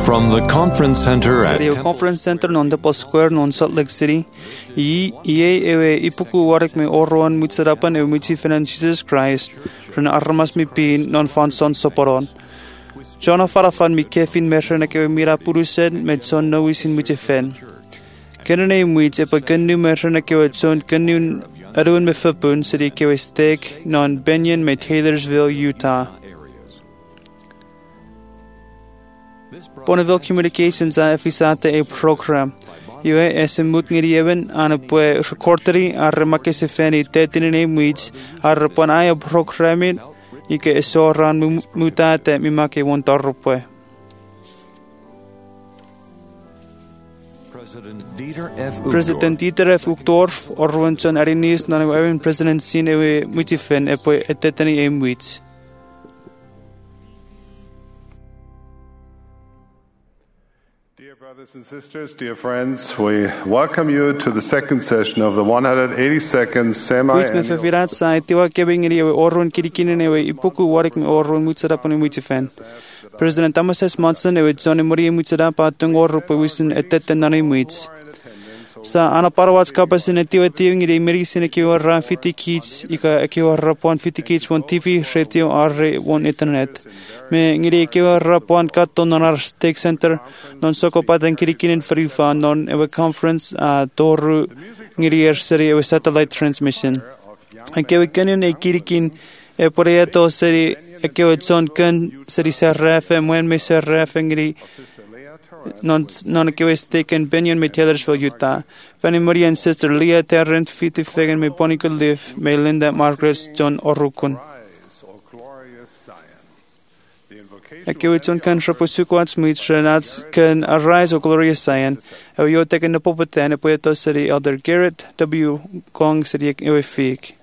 From the conference center at Sa conference center non Temple Square non Salt Lake City. Ie ewe ipuku warik me oron mutsarapan ewe mutsi finan Jesus Christ. Rena armas mi pin non fanson soporon. Jona farafan mi kefin merrena kewe mira purusen met son nowisin mutsi fen. Kenene muitse pa kenu merrena kewe son kenu aruan me fapun city kewe steak non Benyon me Taylorsville, Utah. Bonneville Communications a efisate e program. Iwe esemut ngirieven ana pue recorderi arremake se feni tetine muits arrepon aya programin ike esoran mutate mimake wontarpue. President Dieter F. Uchtdorf orwonson arinis non even president sin ewe mutifen epe etetani e muits. Brothers and sisters, dear friends, we welcome you to the second session of the 182nd semi-annual President Thomas S. Monson ewe Johnny Maria Mutsada patung orupo wisin etete nani muits. Sa ana parawats kapasin etiwa ngiri merisin ekiwa ra fiti kits ika ekiwa rapon fiti kits won TV radio arre won internet. Me ngiri ekiwa rapon katon non Stake Center non soko patan kirikinin frifa non ewe conference toru ngiri seri ewe satellite transmission. Ekiwa kanin e kirikin e proyecto seri ekiwa John kan seri serrafe mwen me serrafe ngiri non ekiwa Stake and Benyon me Taylorsville, Utah. Fanny Maria and sister Leah Terrent fiti fegen me Bonica Liv me Linda Margaret John Orukun. Ekiwa John kan rapusukwats muits renats kan arise o glorious Zion. Ewa yo teken na popatan e poeto seri Elder Garrett W. Gong seri ewe fik.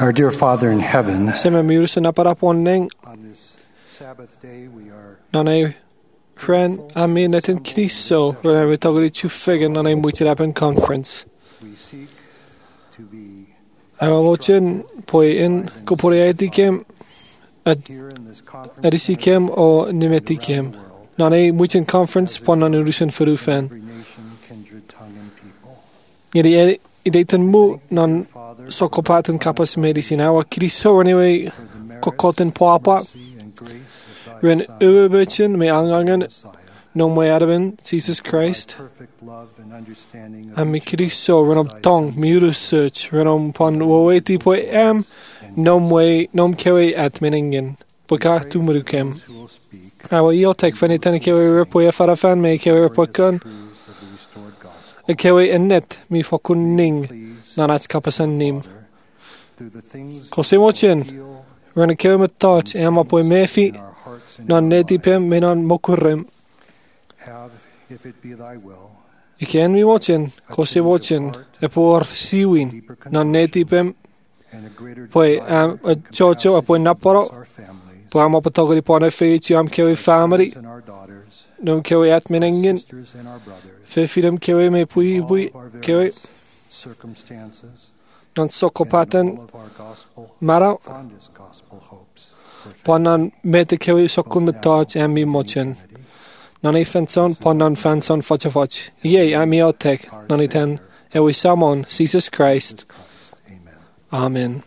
Our dear Father in heaven, Sem y miwrs yn aparaponing, on this Sabbath day we are nan ei friend ami netin Cristo, rwy'n ei togri tiwffeg nan ei mwyd i'r aben conference. we seek to be A wachyn pwy yn gwpwriaid i gym, here in this conference edis i gym o nimeti gym. Nan ei mwyd yn conference pon nan yw'r sy'n ffyrwfen. every nation, kindred, tongue, and people. Ydy i deityn mw nan Father, socopat yn capas medis i naw, a Cristo rwy'n ei for the merit, cocot yn poapa. mercy, and grace of thy Rwy'n Son, ywybydyn me angangen Messiah, no mwy arabyn Jesus thy Christ. perfect love and understanding of A mi each Cristo rwy'n of om thy tong, sons mi research, rwy'n om pan waweti pwy nom cewi admenningen. Bwyca dwi'n mwyrw cem. who will speak A wa i o teg fyny ten y cewi rypwy a farafan me cewi rypwycan. truths of the restored gospel. Y cewi ennet mi ffocwn ning Please, na nat capasan nim. Father, through the things Cosi mo chin. feel Rwy'n y cewi my dod e ma pwy mefi in our hearts and na in our nedi lives, pem me na'n mwcwrym. have, if it be thy will, I cen mi watchin, cosi watchin, e pwy'r siwin deeper na nedi pem and a greater pwy desire y and jojo a pwy capacity naporo. towards our families, Pwy am o patogri pon e ffeitio am cewi family. sons and our daughters, Nw'n cewi admenningen. sisters and our brothers, Fe ffidem cewi me pwy all pwy of our cewi. various circumstances, Na'n and socopaten all of our gospel, mara. fondest gospel hopes for Pon na'n med y cewi socwn my dod am mi mochen. humanity. Na'n ei ffenson pon na'n ffenson ffoch a ffoch. Ie, am i oteg. Na'n ei ten. Ewi samon, Jesus Christ. Jesus Christ. Amen. Amen.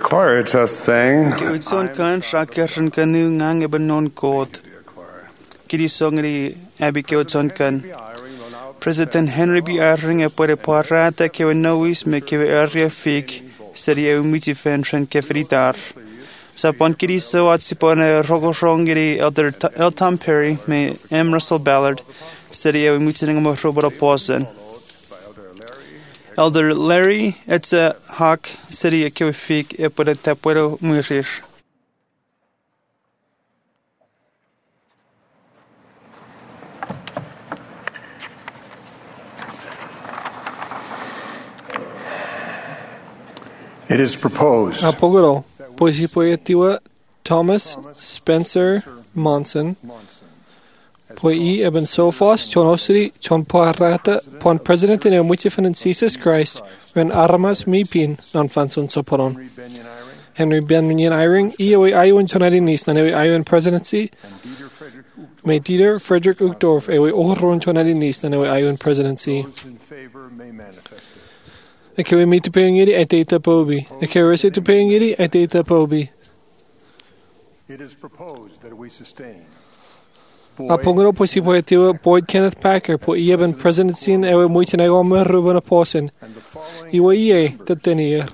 choir just sang. Gyd son kan rhaid kan nhw ngang ebyn non god. Gyd song ydi ebi gyd son kan. President Henry B. Eyring e bod e parada cewa nywys me cewa area ffig sydd i ewmyd I ffen rhan cefri dar. Sa bon gyd so at si bon e rogosrong gyd Elder L. Tom Perry me M. Russell Ballard sydd I ewmyd sydd yng Nghymru o bosen. Elder Larry it's a hawk sydd I cewa ffig e bod e tapwyd o mwyrir. It is proposed Apogoro, Poisipoetiwa Thomas Spencer Monson, Poi Eben Sophos, John Osiri, John Poharata, Pon President in Wichifan and Jesus Christ, Ren Aramas Mipin, non Fanson Soporon. Henry Benjamin Eyring, Ewe Iwan Tonadi Nis, Nanewe Iwan Presidency, May Dieter Frederick Uchtdorf, Ewe Ohron Tonadi Nis, Nanewe Iwan Presidency. E kewe mi te peungiri e teita pobi. E kewe rese te peungiri e teita pobi. It is proposed that we sustain A pongero po si po e tiwa Boyd Kenneth Packer po I eben presidency in ewe muitin ego me ruben a posin. Iwa ie te tenia.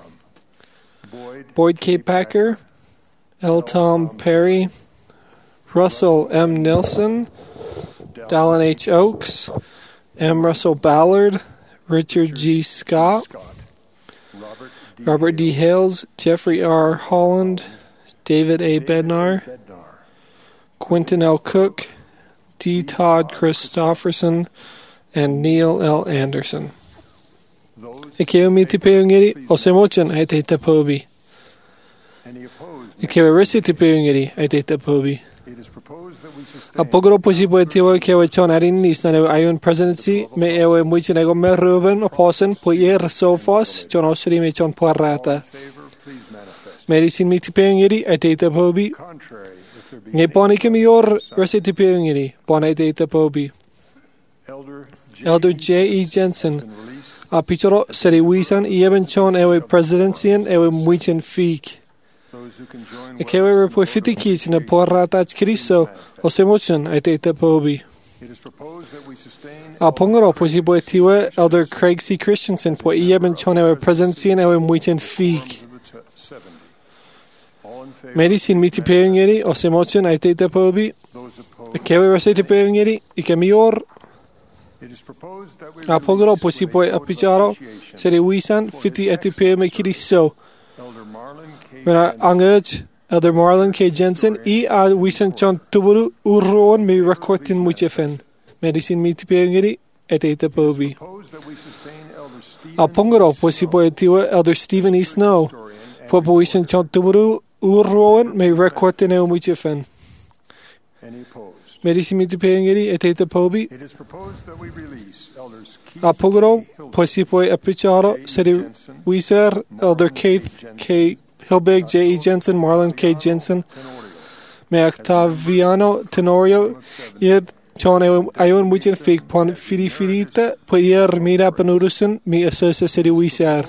Boyd K. Packer, L. Tom Perry, Russell M. Nilsson, Dallin H. Oaks, M. Russell Ballard, Richard G. Scott, Robert D. Hales, Jeffrey R. Holland, David A. Bednar, Quentin L. Cook, D. Todd Christofferson, and Neil L. Anderson. Ikeo mi te peungiri o se mochan ai te tapobi. Ikeo resi te peungiri ai te tapobi. A pogoro posibo e tiwa kewa chon arin nis na newe ayun presidency me ewe muichin ego me ruben o posen po ie rasofos chon osiri me chon poarata. Medicine mi te peungiri ai te tapobi. Nge boni ke mi or resi te peungiri bon ai te tapobi. Elder J.E. Jensen a pichoro seri wisan I eben chon ewe presidencyan ewe muichin fik. E kewe repo fiti kich na poarata Cristo o se mochan ai te tapobi. A pongoro po si boe tiwe Elder Craig C. Christensen po I eben chon ewe presidencyan ewe muichin fik. Medicine mi te peungiri o se mochan ai te tapobi. E kewe rese te peungiri I ke mi or a pogoro po si boe apicharo seri wisan fiti eti peume Cristo. Mena angaj Elder Marlon K. Jensen I a wisan chon tuburu urroon mi rakotin muchefen. Medicine mi te peungiri et te tapobi. A pongoro po si boe tiwa Elder Stephen E. Snow po wisan chon tuburu urroon mi rakotin e muchefen. Medicine mi te peungiri et te tapobi. A pogoro po si boe apicharo seri wiser Elder Keith K. Hilbig J.E. Jensen, Marlon K. Jensen, me Octaviano Tenorio, ied chon ayun muichin fig pon firita, po ier mira panurusun, mi associa seri wiser.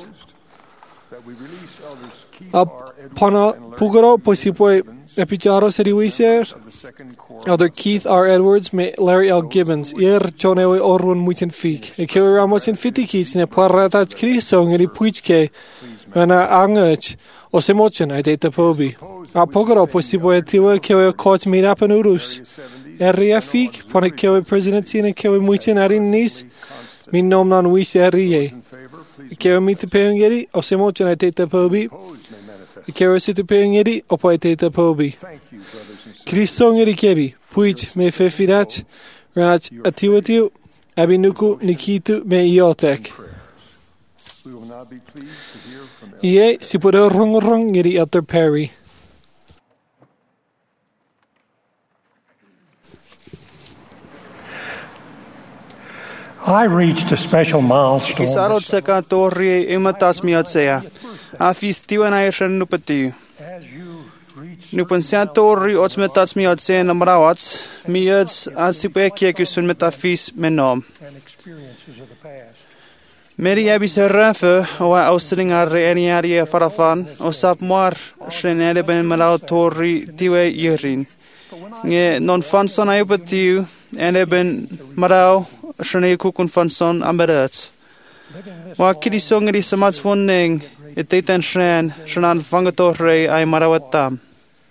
A pona pugaro, po si poi epicharo seri wiser, Elder Keith R. Edwards, me Larry L. Gibbons, ier chon ewe orun muichin fig. E kewe ramochin fitikich ne parratach Cristo ngeri puichke, Mena angach o se mochan ai te tapobi. A pogoro po si boe tiwa kewe coach mira panurus. Ria fik pone kewe presidency ne kewe muichin arin nis min nom nan wis rie. Kewe mi te peungeri o se mochan ai te tapobi. Kewe si te peungeri o po ai te tapobi. Cristo ngeri kebi puich me fefirach ranach atiwatiu abinuku nikitu me iotek. Ie, si puede rong ngiri Elder Perry. I reached a special milestone. Kisarot sa katorri imatas mi atsea. Afis tiwan ay nupati. Nupan siya torri ots metats mi atsea na marawats. Mi ats asipe kiekysun metafis menom. Meri abis rafa o ausling ar eniari farafan o sap mar shenele ben malao tori tiwe yerin. Nge non fanson ayubatiu ene ben marao shene kukun fanson amberats. Wa kiri songri samats wonning etitan shen shanan fangatore ay marawatam.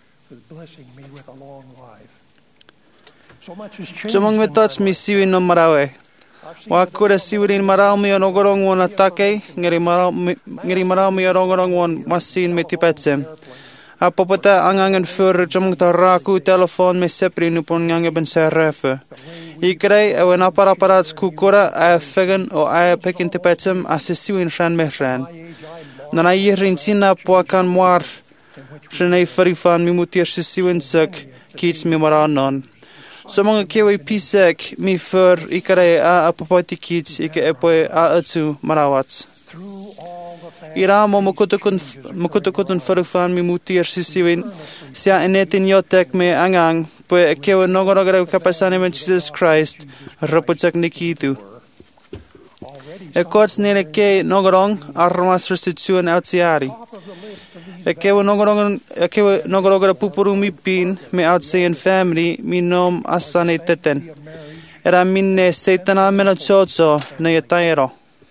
Somong metats mi siwi no marawe. Wa kura siwin marao mi onogorong won atake ngeri marao mi onogorong won masin metipetsem. Apopata angangen för jomong taraku telefon me sepri nupon ngange ben serrefe. Ikrei ewen aparats kukura a fegen o a pekin tipetsem asisiwin shan mehran. Nana yirin sina poakan moar shenei farifan mi mutir sisiwin sek kits mi maranon. Så många kewe pisek mi för ikare a apopatikits ike epoe a atsu marawats. Iramo mukutukutun farufan mi mutir sisiwin sia enetin yotek me angang poe kewe nogorogare kapasane men Jesus Christ rapuchak nikitu. Kots nene ke nogorong armas restituen outsiari. Kewe nogorogara pupuru mi pin me outsien family mi nom asane teten. Era minne seitana mena chocho ne tairo.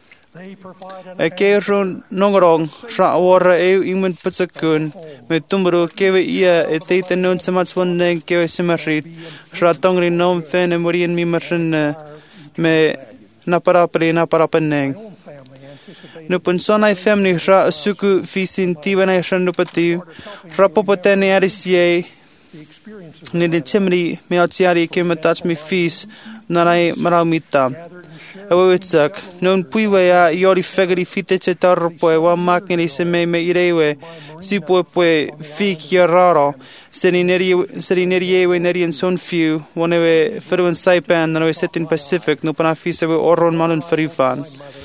Kewe nogorong ra wara imun patsakun me tumburu kewe ia teiten nun samats woneng kewe simarit ra tongri nom fene morien mi marine me naparapaneng. Nupun sonai family ra suku fisin tiwanai ranupati rapopotene arisie ne de chimri me atiari kematach mi fis nanai maramita. Awitsak non puiwea yori fegri fiteche tarpoe wa makni se me irewe sipo poe fik yararo serineri nerian son few wonewe feruen saipan nanowe setin Pacific no pana fisa we oron malun ferifan.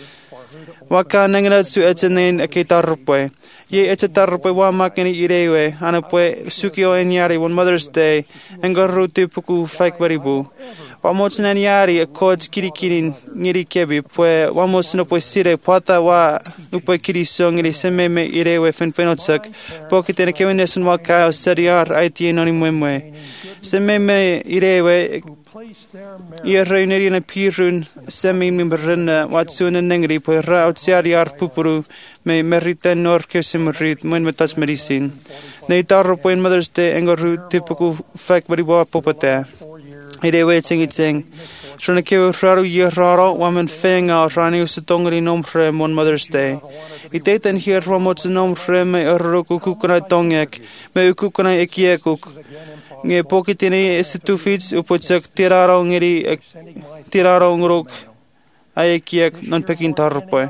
Waka nanganat su etenen aketarpoe. Ye echetarpoe wa makni irewe anapoe sukio enyari one Mother's Day engaru tipuku fake baribu. Wamos nanyari a codes kirikirin ngiri kebi poe wamos no poe sire pata wa upoe kiri song ngiri seme me irewe fen penotsak pokitene kewenesun wa kao seriar aiti enoni mwemwe seme me irewe ia reuneri na pirun semi mimberina watsuna nengri poe ra outsiariar pupuru me merita nor kesimrit mwen metas medisin nei tarro poe Mother's Day engaru tipuku fak bariwa popata. Ide waiting itting. Shona kewe raru ye raro wamen fenga rani usutongri nomfrem on Mother's Day. Iteten hier ramots nomfrem me urruku kukuna tongek me ukukuna ekiekuk. Nge pokitini esitufits upotsak tiraro ngiri tiraro ngruk ayekiek non pekin tarpoe.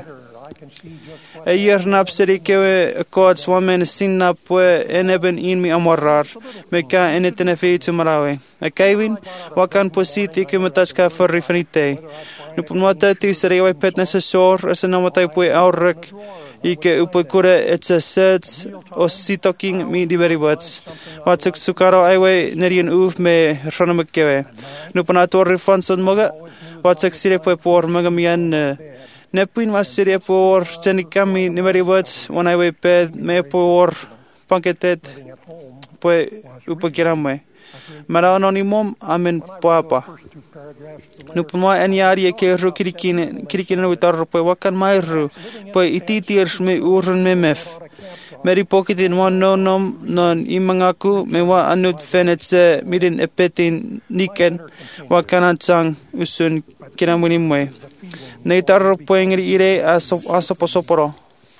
Eyer napseri kewe kods wamen sinna poe eneben in mi amorar me ka enetene feitu marawe. Kevin wakan positi kematachka forrifanite. Nupumata ti serewe petness sor as namatay poe aurek ike upoe kure etsa sets os sitoking mi diveribats. Watsuk sukaro aiwe nerien uv me ranamekewe. Nupunator rifanson moga watsuk sire poe por magamian Nepin was sire por tenikami nimeribats wanaiwe ped me por panketet poe upakiramwe. Mara anonymom amen papa. Nupuma enyari ke ru kirikine witar poe wakan mairu poe ititiers me urun memef. Meri pokitin wan nonom non imangaku me wa anut fenetse mirin epetin niken wakanatsang usun kinamunimwe. Neitar poe ngiri ire asoposoporo.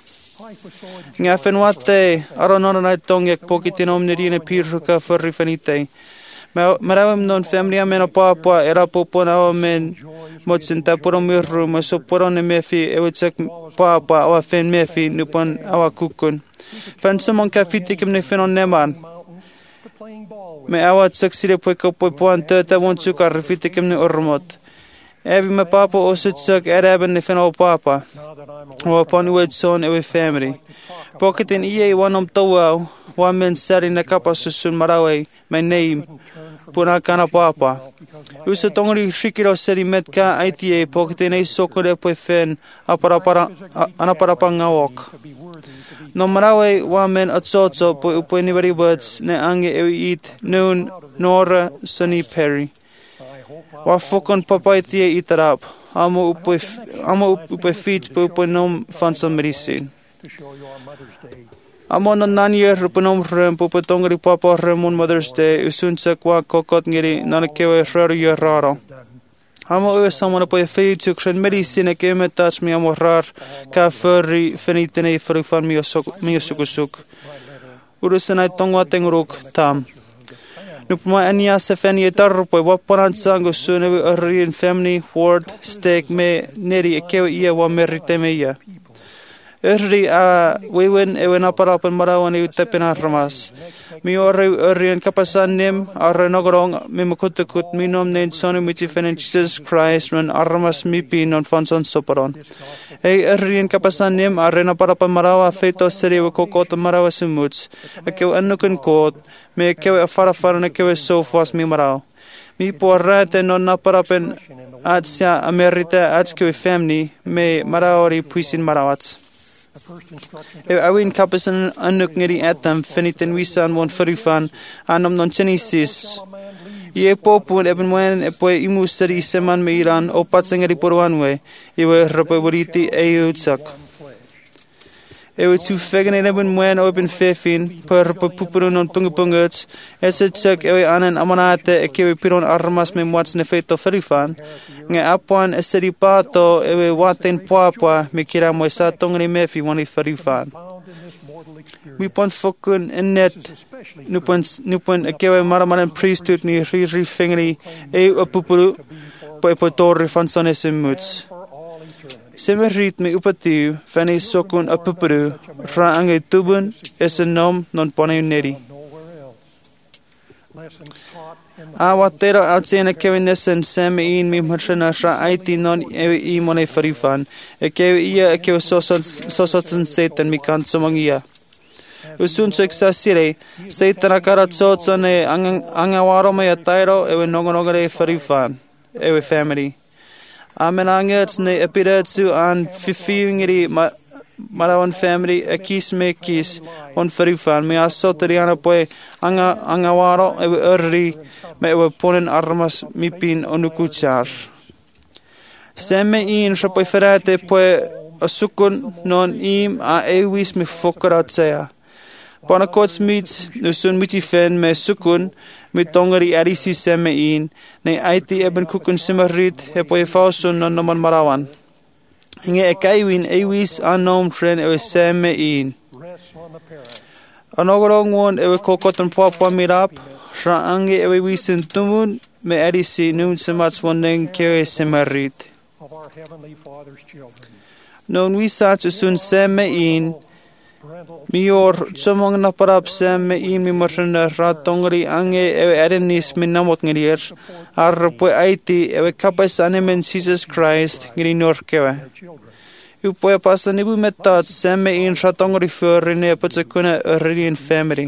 Ngafen wate aronona naitongek pokitin omnirine pirruka forrifanite. Marawam non family amena papa era popona omen motsinta poromirru masoporone mefi ewetsek papa awa fen mefi nupon awa kukun. Pensomon kafitikim ne fenon neman. Me awa tsaksire poe kapoe poan teta wonsukar fitikim ne ormot. Evi me papa o sitsak eraben ne whenau papa. now that I'm O upon ued son ewe family. Poketin ie wanom tauau, wamen sari na kapa susun marawe, my name, puna kana papa. Usa tongari shikiro seri met ka aitie, poketin e sokore poe fen, anaparapa ngawok. No marawe wamen atsotso poe upoe niwari words, ne ange ewe eat, noon, Nora, Sonny Perry. Wa fokon papa itie itarap. Amo upoe feet po upoe nom fanson medicine. to show you on Mother's Day. Amo na nanye rupanom rem po tongari papa rem on Mother's Day usunsa kwa kokot ngiri nana kewe raro ya raro. Amo uwe samana po feet to kren medicine ke me touch me amo rar ka furry finitene frufan mi sukusuk. Urusanai tongwa tengruk tam. Nupma ania se feni etar po waparan sango sunewe arien family ward steak me neri kewe ia wa merite me ia. Erri a wewen ewen aparapan marawan i tepena ramas. Mi ore errien kapasan nim arre nogorong mi makutukut minom nen sonu michi fenen Jesus Christ ren arramas mipi non fanson soparon. Ei errien kapasan nim arre naparapan marawa feito seri we kokot marawa sumuts. Akew anukin kot me kewe afarafara na kewe sofas mi marao. Mi po rate non naparapen adsya amerita adskewe family me maraori puisin marawats. Awin kapasan anuk ngiri atam finitin wisan won farifan anom non chenisis. Ie popun eben wen epoe imu sari seman meiran o patsangari porwanwe iwe rapoe wariti eutsak. Ewe tu fegen eben wen open fefin per pupurun on pungupunguts esetsak ewe anen amanate ekewe piron armas me mwats ne feito farifan. Nge apuan eseri pato ewe waten puapua me kira mo sa tongri mefi wani farifan. Mi pon fokun enet nupon ekewe maramaran priesthood ni ri fengri e opupuru po epotori van sonesim muts. Seme rit me upatiu fani sokun opupuru ra ange tubun esenom non pone neri. Awatera atsena kevin nesen seme in mi mrena ra aiti non e mone farifan. Ekewe ia ekewe sosotsen setan mi kan somangia. Usun seksa sire setan akara tsotsone angawaro me atairo ewe nongonogare farifan ewe family. Amen angets ne epidatsu an fifiungiri marawan family ekis me kis on farifan me asoteriana poe angawaro ewe erri me ewe ponen armas mipin onukuchar. Semme in rapoe ferate poe asukun non im a ewis me fokaratsea. Panakots meets usun miti fen me sukun me tongari arisi semme in ne aiti eben kukun simarit hepoe fausun non noman marawan. Hinge ekaiwin ewis anom tren ewe semme in. Anogorong won ewe kokotan papa mirap ra ange ewe wisin tumun me arisi nun semats woneng kere simarit. Non wisat usun semme in mior somong na parap semme in mi marna ratongri ange ewe erenis min namot ngir arpo aiti ewe kapas anemen Jesus Christ ngri norkewe. Upoe pasan ibu metat semme in ratongri förrine patsakuna errien family.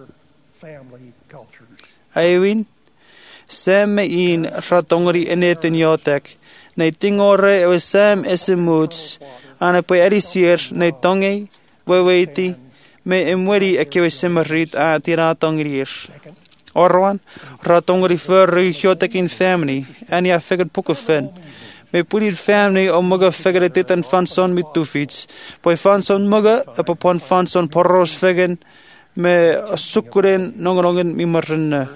Aiwin semme in ratongri eneten yotek. Nei tingore ewe sam esemuts ane poe erisir nei tongi weweti me emweri ekewe semarit a tiratongrir. Orwan ratongri förri hjotek in family en ja fegget pukefen. Me pulir family o mugga fegget dit en fanson mit tufits. Poe fanson mugga epopon fanson porros fegen me sukuren nongonongen mimarrenne.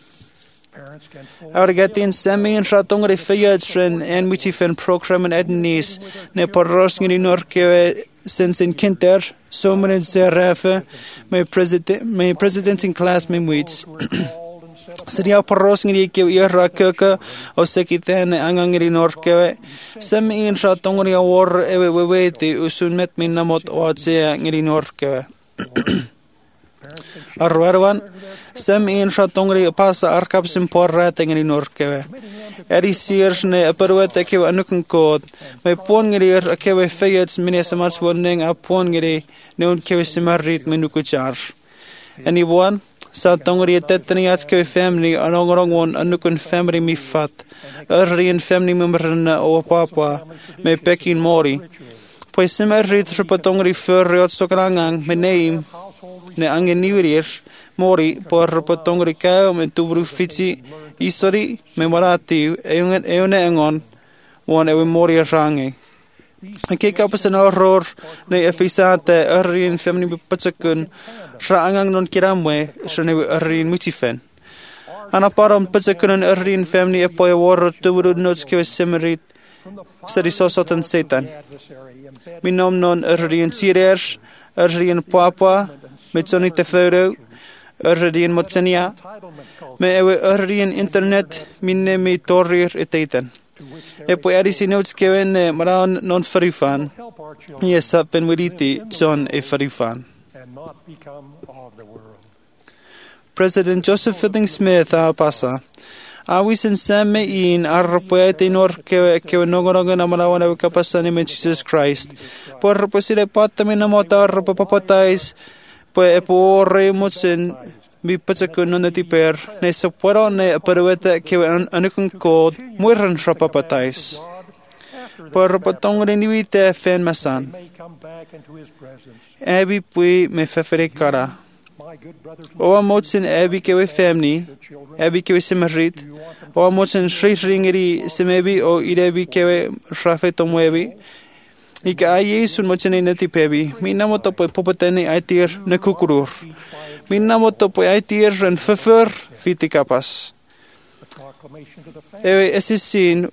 Argatin semin ratongri feyatren en michifen programmen ednis ne porrosngin in norkewe since in kinter someone zerafe my president in class me muits. Seria porrosngin ke ira keke o sekiten angangri norkewe semin ratongri war ewe weweti usun met min namot oatse ngri norkewe. Arwerwan, sem een ratongri pasa arkap sim porra tengeni norkewe. Eri siers ne aperwet ekewe anukun kood. Mai pongrir akewe feyets mine samats wonding a pongri neun kewe simarit menukuchar. Anyone? Sa tongri tetani atskewe family anongorong won anukun family mi fat. Errien family member na o papa me pekin mori. Pues simarit repotongri furriot sokrangang me neem ne angeniwirir mori por repotongri kao me tubru fitsi isori me marati eone engon won ewe mori rangi. Ke kapas an horror ne efisate errien family bepatsakun raangang non kiramwe shane errien mutifen. Ana param patsakun errien family epoy war tubru notes ke simarit sari sosot an satan. Minom non errien sirers errien papa met Johnny Tefero, errien motsania, me ewe errien internet minne me torir eteten. Epo erisi notes kewen maraan non farifan, yes apen wiriti John e farifan. President Joseph Fielding Smith pasa. Awis en samme in arpoete nor kewe nogorogan amarawan ewe kapasan in Jesus Christ. Por posile patame namotar papatais pues por mutsen mi patsakun non tiper ne saporo ne perweta ke anukun kod muiran rapapatais por patongre niwite fen masan abi pui me fefere kara o mutsen abi ke we family abi ke we simarit o mutsen shrisringeri semebi o idebi ke we rafeto muebi Ika ayesun mochene neti pebi. Minamoto po popotene aitir ne kukurur. Minamoto po aitir en fefer fitikapas. Ewe esisin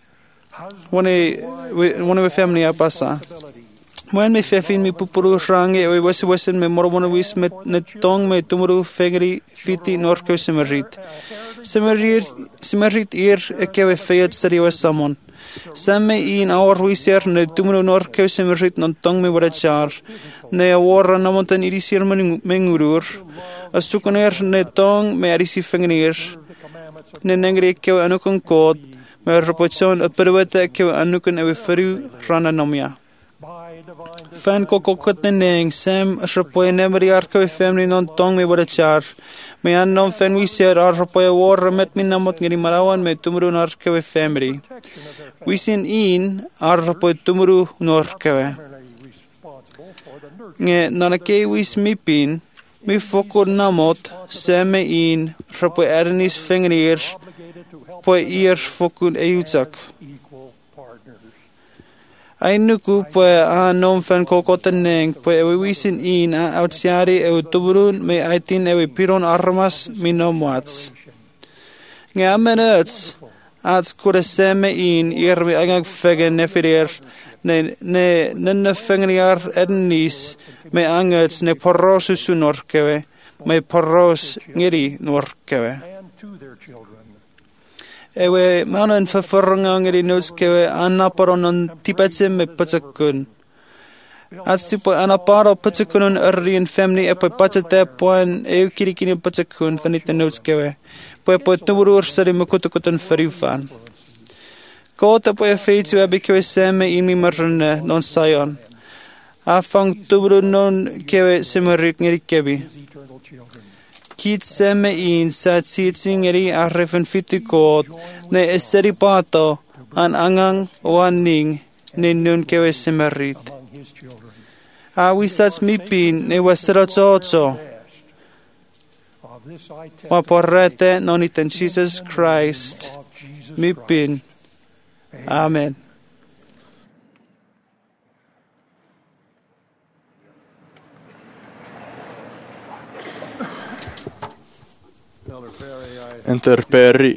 one family apasa. Moen me fefin mi pupuru range ewe wesen me morbono wis met netong me tumuru fegri fiti norke simerit. Simerit ekewe feyet seriwa samon. Samme in our wiser ne tumuru norke simerit non tong me warachar. Ne awara namontan irisir mengurur. Asukuner ne tong me arisi fengir. Ne nengri ekewe anukun kod. Me repochon aperwete ekewe anukun ewe feru rananomia. Fan kokokot neng sem rapoy nemri arke family non tong me warachar. Me annom fan wiser rapoy war met min namot ngiri marawan me tumuru norke family. Wisin in rapoy tumuru norke. Nge nanake wis mipin mi fokor namot seme in rapoy ernis fengrier poy eers fokun eutsak. Ainuku poe non fan kokoteneng poe ewe wisin in outsiari ewe tuburun me aitin ewe piron armas minomwats. Nge amenuts ats kure seme in me angag fegen nefirir ne fengriar ednis me anguts ne porros usunorkewe me porros ngiri norkewe. Ewe manan ververrangang di nos kewe anaparon tipatsim me patsakun. Atsipo anaparo patsakun errien family epo patsate poan kirikini patsakun vanite nos kewe. Po tumurur sari mukutukutun ferifan. Kota po feitsu abikewe seme imi marrane non sayon. Afang tumuru non kewe semerik ngirikebi. Kit seme in sa tsitsingeri arrefen fitikot ne eseri pato an angang waning ne nun kewe semerit. Awisats mipin ne wasratsocho. Waporrete noniten Jesus Christ mipin. Amen. Enter Perry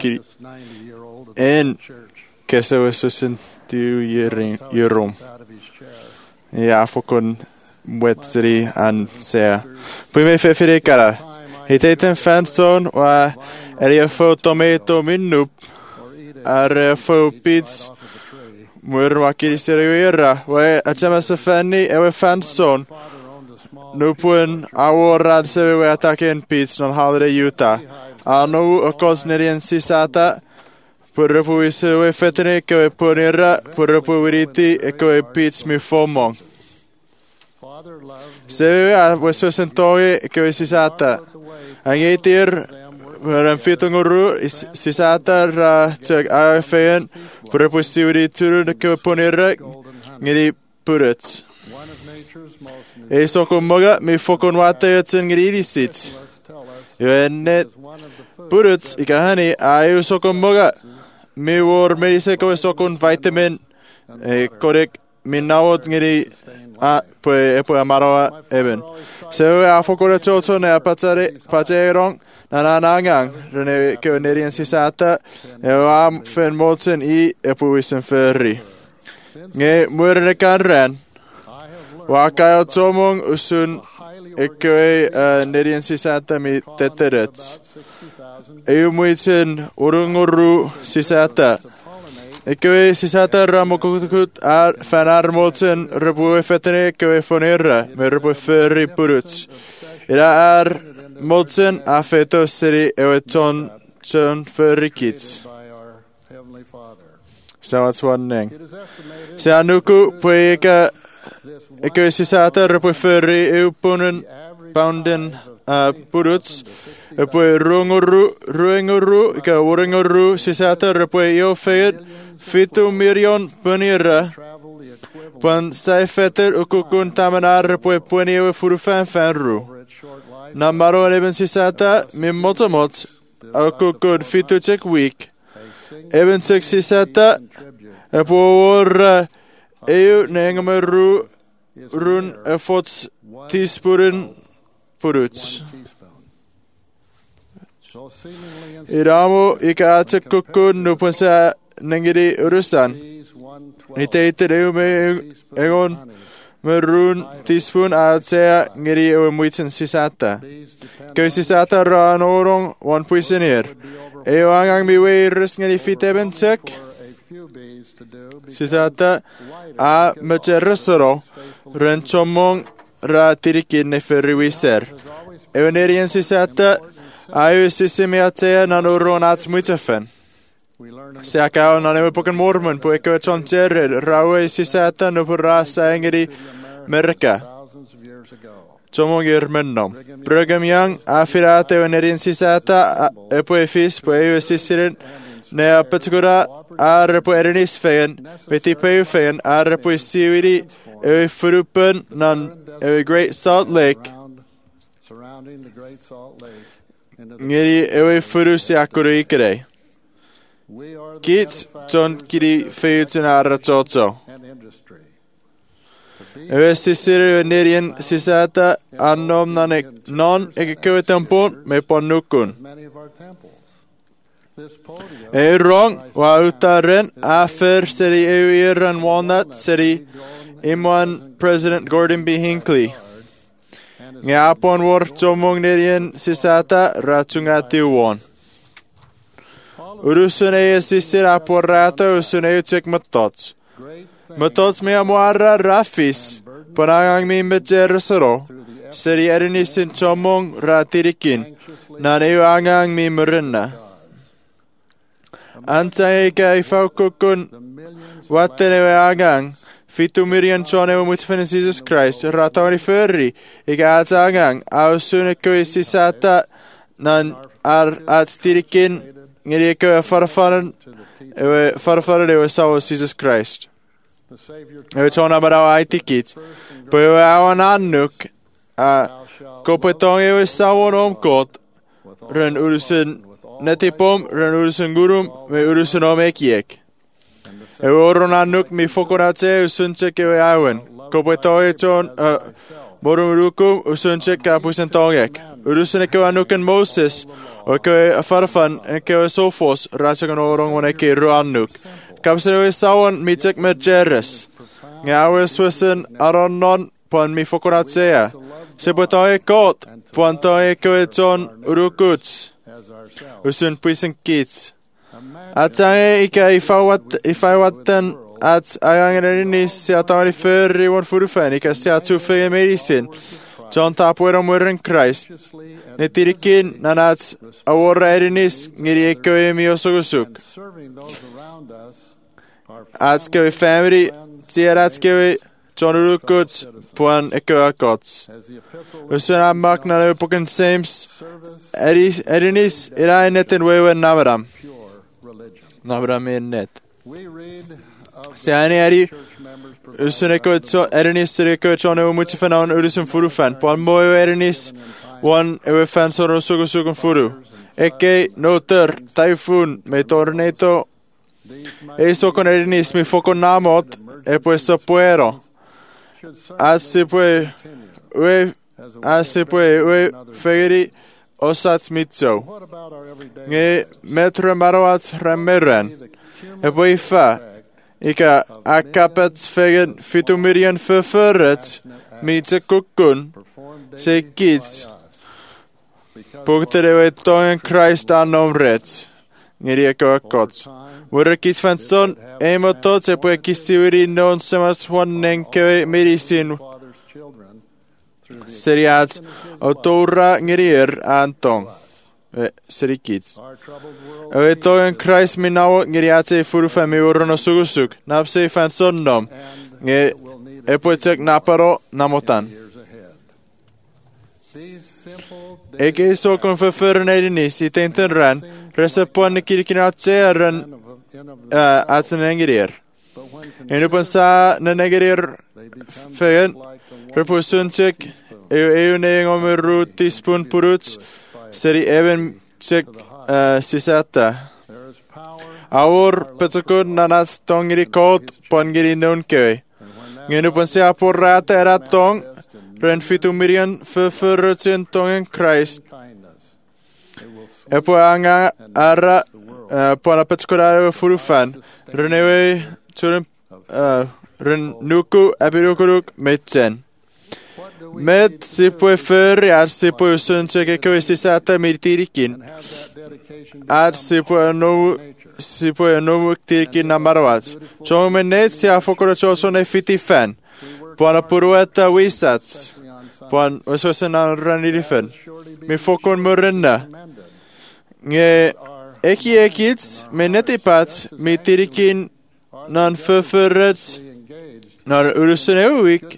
en kesäväsösen tiujerum. Ja fokon wetseri an sea. Puime fefirikara. Hiteiten fanson wa eria fo tomato minnup. Are fo pits. Murwa kiriseriuira. Wa achamasa fanni ewe fanson. Nupun aworad sewe ataken pits non holiday Utah. Anu akos nerian sisata. Purrapu sewe fetene kewe ponera. Purrapu wiriti kewe pits mi fomong. Sewe wesusentoe kewe sisata. Angetir Ran fitunguru sisata ra teg afean. Purrapu siwiri turu kewe ponera. Ngiri purets. E soko moga mi fokon wate yatsen ngiri sit. Net purets ikahani ayu soko moga mi wor medise ko sokon vitamin e korek mi nawot ngiri a po amarawa eben. Se a fokora chocho ne apatare paterong nanangang rene ke nerian sisata e am fen motsen I po wisen ferri. Nge muerne kanren Wakayo tomong usun ikoe nerian sisata mi teterets. Eyu muitsen urunguru sisata. Ikoe sisata ramokukut ar fanar motsen repue fetene ikoe fonera me repue ferri puruts. Ira ar motsen afeto seri eweton chon ferri kits. Sawats wanning. Se anuku pueka Ikoe sisata repue ferri eupunen pounden puruts. Repue ruenguru ika urenguru sisata repue io feit 5 miljoen punira. Pan saifeter ukukun tamanar repue puniewe furufan fanru. Namaro eben sisata mi motomot ukukun 5 week. Eben sisata repue eu nengameru run fots teaspoon puruts. Iramo ika ate kukun nupunsa nangiri urusan. Ite me egon merun teaspoon atsea ngiri ewe muitsen sisata. Kau sisata raan orong 1 puisenir. Eo angang miwe iris ngiri fiteben sek. Sisata a mecerresero rencomong ra tirikin ne ferriwiser. Evenerian sisata ayu sisimiatea nanuron ats muitefen. Seaka on ane poken mormon po eko chon chered rawe sisata no pura saengeri merka. Chomong irmennom. Brugam yang afirate evenerian sisata epo efis po ayu sisiren ne apetgura a repo erinis feien, meti peu feien a repo siwiri e furupen nan e Great Salt Lake. Ngiri e furu si akuru ikere. Kits ton kiri feutzen a ratsoto. E sisiri nerian sisata annom nanek non eke követampon me ponnukun. Rong wa utaren afer seri iran walnut seri imwan President Gordon B. Hinckley. Ngapon war chomong nerian sisata ratungati won. Urusun sisir aporata usun cek metots. Metots me amuara rafis panangang mi mejeresero seri erinisin chomong ratirikin nan angang mi merinna. Antai kai faukukun wattenewe agang 5 miljoen chonewe mutfen Jesus Christ ratawani ferri ika atangang ausune kui sisata nan at stirikin ngiri kui farfaran ewe sawo Jesus Christ ewe chona barawa aitikit po ewe awan annuk kopetong ewe sawon omkot ren urusin netipom ren urusin gurum me urusin omekiek. Ewe oron annuk mi fokonatse usunche kewe awen. Kopetoe chon morurukum usunche kapusen tongek. Urusin kewe annuken Moses o kewe farfan kewe sofos ratsakan orong waneke ru annuk. Kapsen ewe sawan mi tek met jeres. Ngawe swisen aronnon pon mi fokonatsea. Sepetoe kot pon toe kewe chon urukuts. Usun puisen kits. Atsange ika ifawatan at ayangerenis siatari ferri won furufen ika siatu fe medicin. John tapuero mueren Christ. Ne tirikin nanats awora erinis ngiri ekoe mi osogusuk. Atskewe family tier atskewe John Rukuts puan ekoe gods. Usun amak na lepoken sames erinis iraineten wewe navaram. Navaram net. Se aini eri usun ekoe erinis ekoe John ewe muti fanan urusun furu fan. Puan moe erinis wan ewe fan soro sugusukun furu. Eke noter typhoon me tornado. Eso con erinis mi foco namot e puesto puero. Así pues fegeri osats mitzo. Nge metro maroats remeren. E poi fa. Ika akapets fegen fitumirian förförrets mitse kukkun. Se kids. Pukter ewe tongen Christ anomrets. Ngeri eko akots. Vore kids fanson emo tots e poi kisiuri non semas honnen kewe medicin. Seriats autora ngerier antong. Seri kids. Ewe tongen Christ minawo ngeriatse furufa mi urono sugusuk. Napse fanson nom. Nge e poi tek naparo namotan. Eke so kon förfören edinis I tenten ran. Resa puan kirkin atseran atsen engerier. En upon sa na negerier fegen. Repusuntek EU neing om rutispun puruts. Seri even check sisata. Aur petokod nanas tongiri kot pongiri nonke. En upon sa porrata eratong. Ren fitumirian förförelsen tongen Christ. Epo anga ara pona petskorare furufan. Renewe turen ren nuku abirukuruk metsen. Met sipue förri ar sipue usunseke koisisata mirtirikin. Ar sipue no tirikin namarwats. Chomen net sia fokora chosone fitifan. Puana puruetta wisats. Puan ususenan ranirifen. Mi fokon murenna. Nge ekits me netipats mi tirikin nan förförrets nan urusuneuik.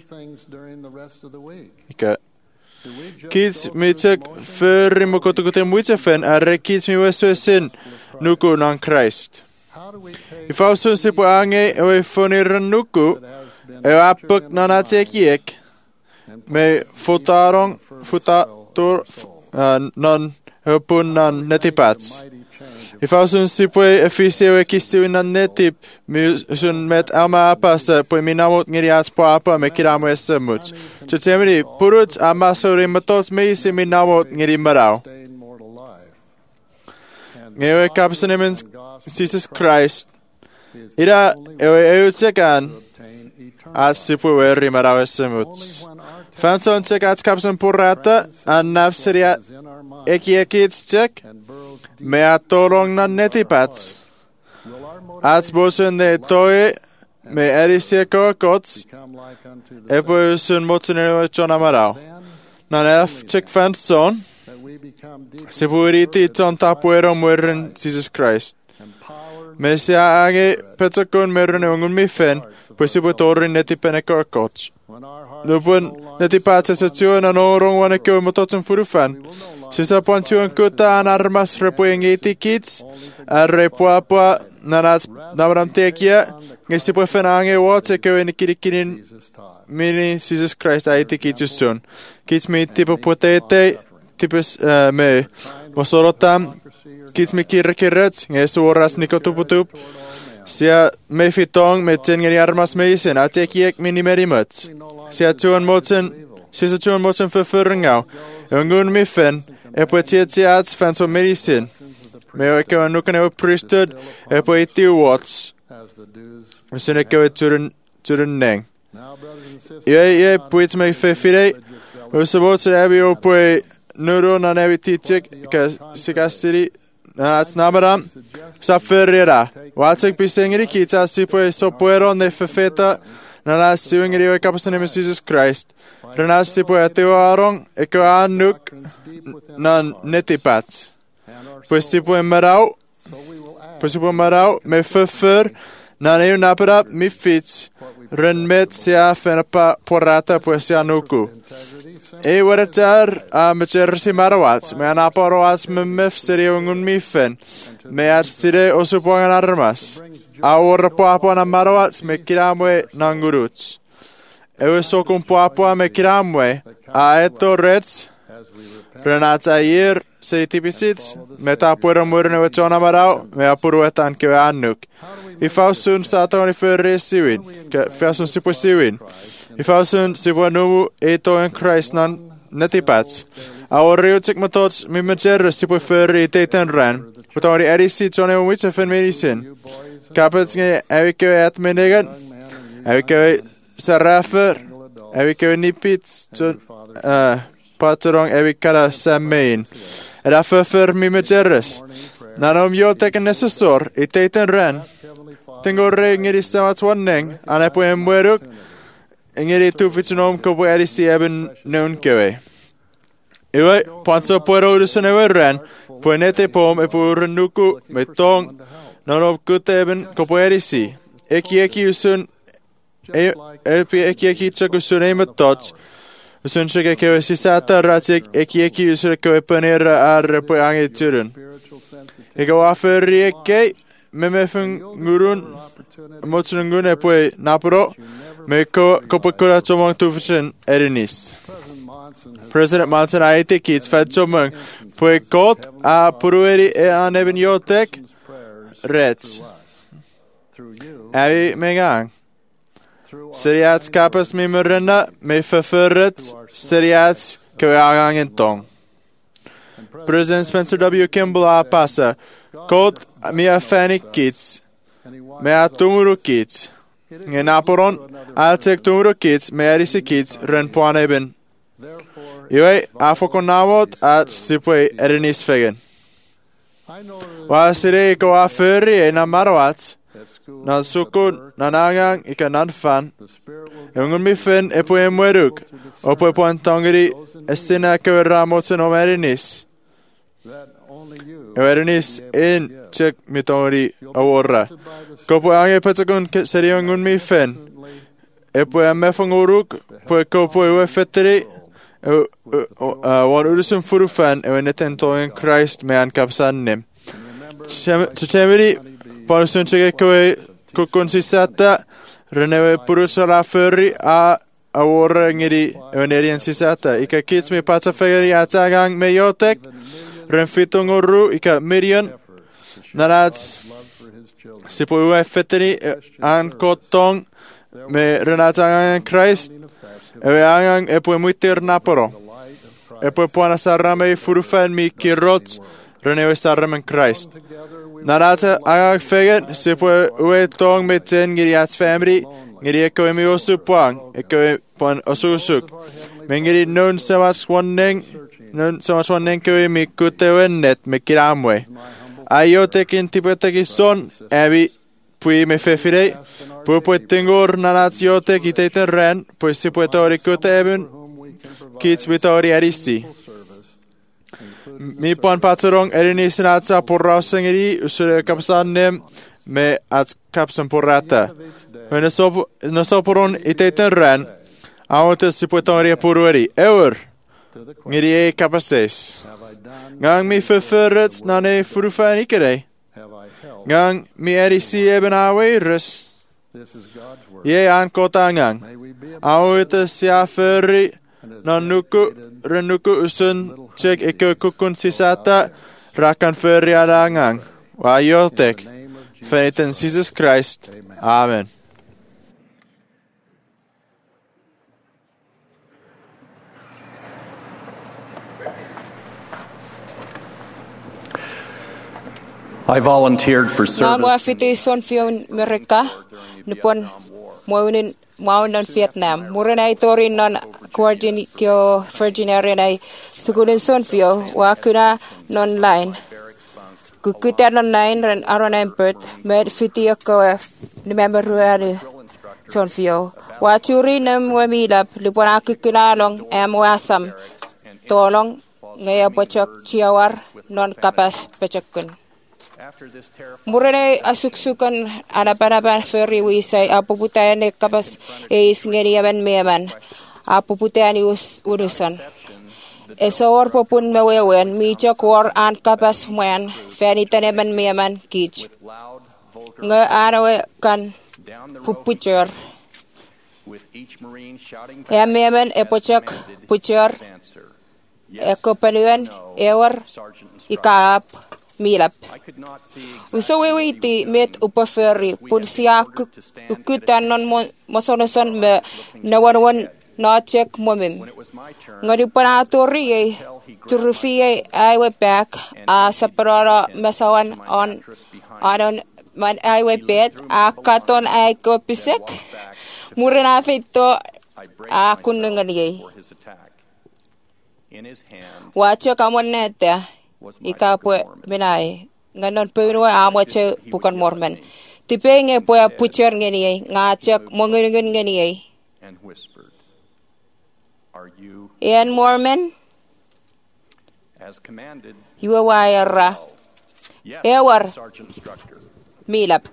Ika. Kids mi tek förri mo kotukuten muitsefen arre kids mi wesuesin nuku nan Christ. Ifausun sipu ange ewe foniran nuku ewe apuk nan atekiek me futator nan hopun nan netipats. Ifausun sipue efisiewe kissiwi nan netip mi sun met ama apasa pui minamut ngiriats po apa me kiramu esemuts. Tsetsemiri puruts ama suri matos meisi minamut ngiri marau. Ngewe kapsanemen Jesus Christ. Ira ewe eutsekan as sipue weri marau esemuts. Fanson tsek ats kapsan purrata an nafseria ekits tsek me atolong nan netipats. Ats bosun de toe me eriseko kots epo sun motsenero chona marau. Nan tsek fanson sipuriti ton tapuero mueren Jesus Christ. Me sia age petsakon meren ungun mifen pues siputorin netipeneko kots. Lupun netipats esatsuon an orong waneko mototsun furufan. Sisa pontuan kuta an armas repuengiti kits, arrepuapua nanats nabram tekia, ngesipu fenange watse kewe nikirikinin mini Jesus Christ aiti kitsusun. Kits mi tipo potete, tipes me mosorotam, kits mi kirrekirrets, ngesuoras nikotuputup, sia me fitong me tengeri armas meisen, atekiek minimerimuts. Sia tuon motsen förförringau, ungun miffen, epo etietiats fanso medicin. Me eke nukan evo priesthood, epo etiuots. Usen eke turun neng. Ie puits me fefire, usabotse ebi opue nuro nan ebi titik, ka sikasiri, ats namaram, sa ferrera. Watsek pisengeri kitsa sipue sopuero ne fefeta, nanas siwingeri o kapasanemis Jesus Christ. Renas si pue atiwarong eko anuk nan netipats. Pues si pue marau me fuffer nan eu naparap mi fits ren met sia fenapa porata pues sia nuku. E waratar a mecher si marawats me anaparawats me mef siri ungun mi fen me ar sire osupongan armas. Awar poapua na marawats me kiramwe nanguruts. Ewe sokun poapua me kiramwe a eto rets renat ayer se tipisits me tapuera murne wechona marau me apuruetan kewe annuk. I fausun saatoni förre siwin ke fausun sipu siwin. I fausun sipu numu eto en Christ nan netipats. Awar riutsik matots mi mejerre sipu förre i teiten ren. Putari erisi tjone umwitse fen medisin. Kapets nge evikewe etmenegen. Evikewe Sarafer, evikewe nipits, patrong evikara sammein. Era för mi mejeres. Nanom yo teken nesesor, i teiten ren. Tengo re ngeri samat waneng, ane po emweruk, ngeri tufitsunom kopo erisi eben neunkewe. Iwe, panso puero urusen ewe ren, po nete pom e po renuku, me tong, nanom kute eben kopo erisi. Eki usun, eki tsakusun eimatot, usun seke kewe sisata ratsik, eki usun kewe panera arre po ange turun. Eka waferi eke, me mefen ngurun, motsungun e po napro, me kopo kura tsomong tufitsun erinis. President Monson a ete kits fed tsomong, po kot a purueri e aneben yotek, rets. Avi mengang. Seriats kapas mi murrena, me förförret, seriats kawagang en tong. President Spencer W. Kimball a passa, kot mi a fanik kits, me a tumuru kits. En aporon, a tek tumuru kits, me a risi kits, ren poan eben. Iwe, a fokonamot at sipwe erinis fegen. Wa sire ko a förri e na marwats, nan sukun, nan angang, ika nan fan. Ungun mi fen e po emweruk, o po antangeri, estina kewe ramotsen om erinis. Erinis in chek mitongeri aworra. Ko po ange petakun seri ungun mi fen. E po emefanguruk, ko po ewe feteri, wan urusun furufan, ewe neten togen Christ me an kapsannim. Chemeri, panusun cheke kewe kukun sisata, renewe purusara förri a aworra ngiri ewe nerien sisata. Ika kits me patafegeri atagang me yotek, ren fitunguru ika mirion, narats sipo uwe feteri an kotong, me renatagang Christ, ewe angang epo muitir naporo. Epo puana sarrame furufan mi kirot, renewe sarramen Christ. Narata angang fegen, sipo uwe tong me ten ngiri ats family, ngiri eko emi osu puang, eko puan osu usuk. Mengiri nun samats waneng kewe mi kutewe net me kiramwe. Ayo tekin tipeteki son, evi pui me fefirei, pui tingur nanats yote kiteiten ren, pui si pui tori kute eben, kits bitori erisi. Mi puan paturong erinis natsa porrauseng eri, usure kapsanem, me at kapsan porrata. Nasoporon iteiten ren, aotes si pui tori purueri, eur, ngiri e kapases. Gang mi förförrets nane furufan ikere. Gang mi erisi eben aweirus. Ye an kotangang. Awetes ya förri nanuku renuku usun chek eke kukun sisata rakan förri adangang. Wa yotek. Feniten Jesus Christ. Amen. I volunteered for Ngwa service. fiti son fion Amerika nipon maunan Vietnam. Murena itori non coordinate kyo Virginia renai sukunin son fio wa kuna non line. Kukuta non line ren aron impert med fiti ko ni member ruari son fio. Wachuri nam wamilap lipona kikinalong wasam tolong ngaya pocok ciawar non kapas pecekun. Murene asuksukan anapan ferry wisay apuputayan ni kapas eis ngeniyaman meyaman apuputayan urusan. Esawar popun mewewen mijak war an kapas mwen fenitaneman meyaman kich. Nga anawe kan pupucher. Meyaman epocok pucher ekopaluan ewar ikaap milap. Usawewe iti met upaferi pulsiya ukutan non mosonoson me nawanwan na check momim. Ngadi panatori ay turufi ay back sa parara masawan on anon man ay bet katon ay kopisek mura na fito kunungani. Wacho kamon nete ikapo minay nganon pewinwa amoche bukan Mormon. Tipenge po pucher ngani ngachak mongengen ngani. Ian Mormon Iwa wayara ewar milap.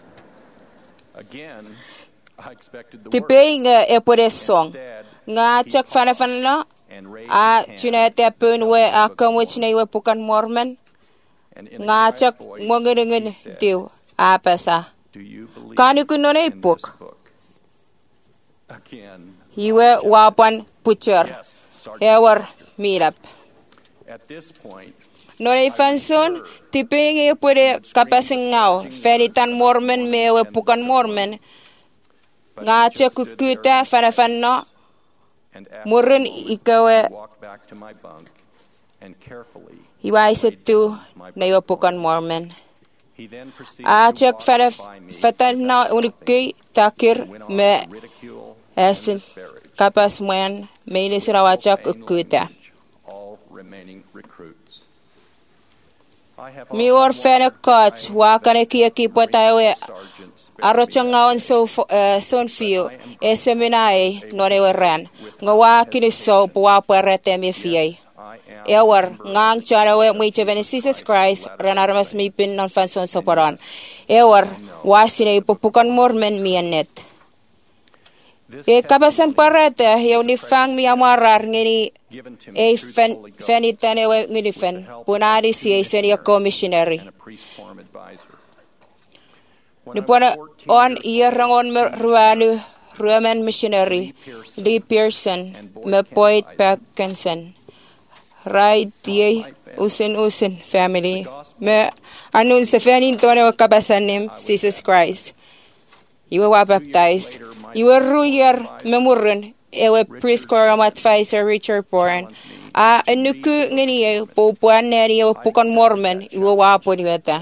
Tipenge song ngachak fanafan chinete punwe akamwich na iwa bukan Mormon ngachak mongengen diw apasa kani kunone ipuk iwe wapan pucher ewar milap. Nore fanson tipenge puede kapasengau fenitan Mormon mewe bukan Mormon ngachak kukuta fanafanno murun ikawe iwai setu na iwa bukan Mormon. Achak fatan na uniki takir me esin kapas mwen me inisrawachak ukuta. Mior fene coach wakane kia kipwatawe arochangaon sonfio seminae norewe ran ngawa kiniso puwapuerete mi fiay. Ewar ngang chanawe mwiche Jesus Christ ranarmas mipin non fanson soparan. Ewar wasine ipupukan Mormon mianet. Kapasan parete yaw ni fang mi amarar ngini fenitan ewe ngini fen punari siya senior commissionary. Nipona on iyarangon ruanu Roman missionary Lee Pearson me Boyd Parkinson. Right diye usin family me anun sa fenintono kapasan nim Jesus Christ. Iwa wa baptized. Iwa ruyer memurun ewe priest-quorum advisor Richard Bourne. Enuku ngini pupuan neri ewe bukan Mormon iwa wapo niweta.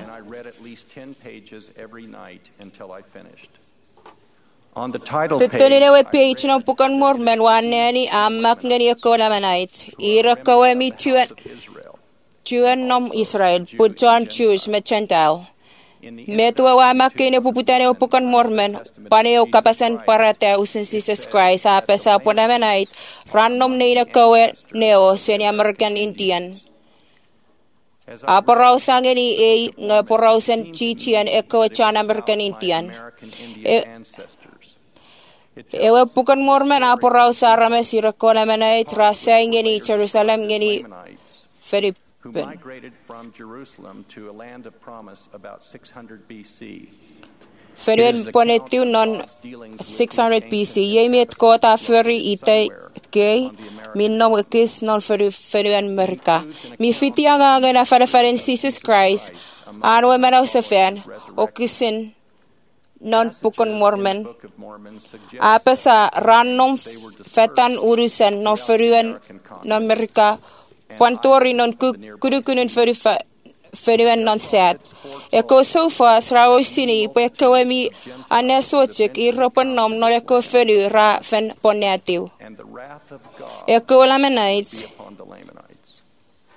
Tutulin ewe page ng bukan Mormon wan neri amak ngini ako lamanites. Ira kawe mi tuan nom Israel putjon Jews me Gentile. Metua wa makine puputane bukan Mormon paneo kapasan parate usin Jesus Christ apesa ponamenait random neina kawe neo seni American Indian aparau sangeni nga porausen chichian eko chan American Indian ewe bukan Mormon aparau sarame sirakonamenait rasa ngeni Jerusalem ngeni Philip migrated from Jerusalem to a land of promise about 600 BC. Feren ponetiu non 600 BC. Yemiet kota feri ite ke minnom ekis non feri Amerika. Mi fitianga ngena feren Jesus Christ. Anwe manaw sa fen okisin non bukan Mormon. Apa sa random fetan urusan non feri non Amerika. Pantori non kudukunin feruan non set. Eko sofa srawo sini po eko mi anesochik iropan nom no eko feru ra fen ponetiu. Eko Lamanites.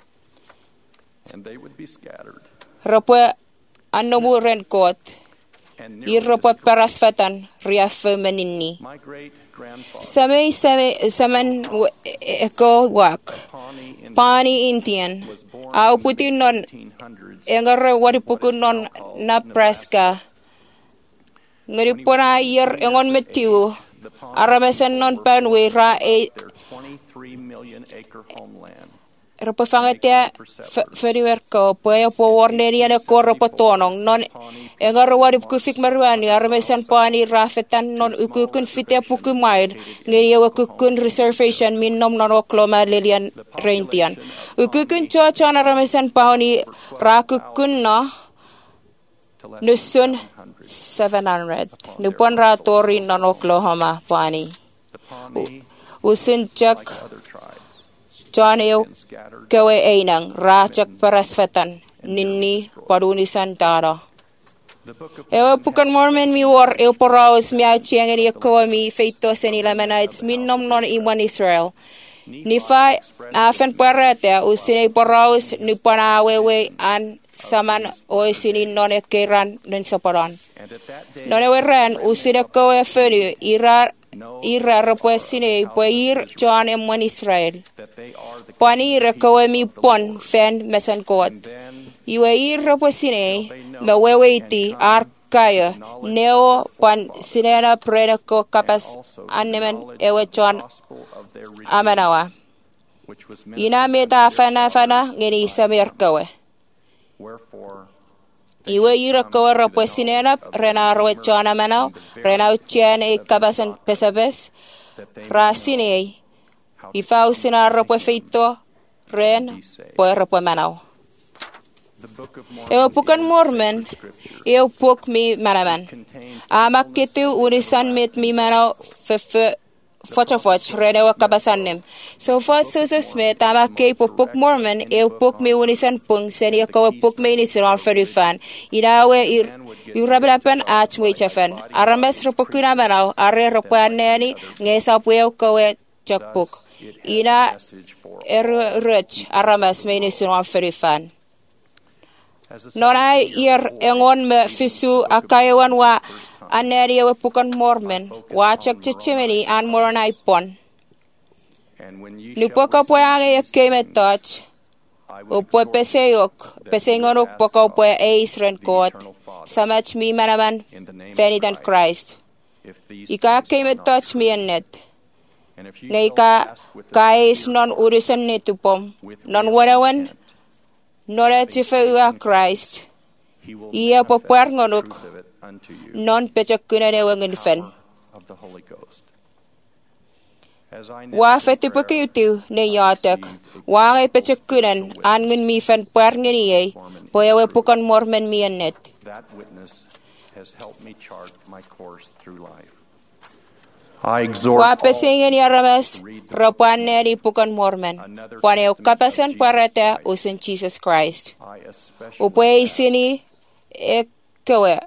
Rapo anomu renkot. irropa parasfatan riaffe meninni. My great grandfather, Saman eko wak. Pani Indian. Au putin non 1800s, engara waripukun non Nebraska. Ngaripura yer engon metiu. Aramesan non panwe ra e their 23 million acre homeland. Repafangatia feriwerko poya po warneria na koro potonong non engar warip kufik marwani aramesan pani rafetan non ukukun fitia pukumaid ngeriya wakukun reservation minnom non Oklahoma lilian reintian ukukun chocha aramesan pani rakukun no nusun 700 nupon ratori non Oklahoma pani usin jak Other tribes John eu scattered gawe einang rajak parasfatan ninni padunisan tara. Ewa pukan Mormon mi war eu poraus mi au chiang ni ko mi feito seni lamanites minnom non iman Israel. Ni fa afen parate usine poraus ni panawewe an saman o sini non ekeran den saparan. and at that day Non eweran usine ko e fenu ira repuesine poir John iman Israel. that they are the Pani rekawe mi pon fen mesan kot. Iwe ir repuesine me weweiti arkaya neo pan sinera preda ko kapas anemen ewe John gospel of their redeemer, amanawa. which was Ina meta fana ngeni samir kawe. wherefore Iwe ira kawe repuesine na rena roe John amanaw rena uchien e kabasan pesabes rasine ifau sina repuefeito ren poe repuemanaw. the Book of Mormon Eu pukan Mormon, eu puk mi manaman. Amak kitu urisan mit mi manaw foch rene wa kabasanim. So far so smith amak kay puk Mormon, eu puk mi unisan pung seni ko puk mi ni siron ferifan. Inawe irabrapan ach wichafen. Arames rupukina manaw, are rupaneni ngesa puyo ko jakpuk. Ina rich arames mi ni siron ferifan. Nonai ir engon me fisu akayawan wa aneria we pukan Mormon wa chak chichimini an moranai pon. and when ye Nupoka poyange ya keme touch. Upo pesengonok poka upo eisren kot. Samach mi manaman fenidan Christ. if these Ika keme touch mi anet. and if ye Ngay shall ka ask with the kais non urisan nitupom. Non wanawan. Nora tifewa Christ. he will Iya manifest popuar the ngonuk. truth of it unto you Non pechakuna ne wangin fen. of the Holy Ghost. As I Wa fetipakiyutu ne yatek. Wa ngay pechakunan angun mi fen puar nginiye. Poyawe pukan Mormon mi anet. that witness has helped me chart my course through life. I exhort Wa all pesingen yarames. Rapuan ne di pukan Mormon. Puaneo kapasan parate usin Jesus Christ. I especially Upwe sini ekewe.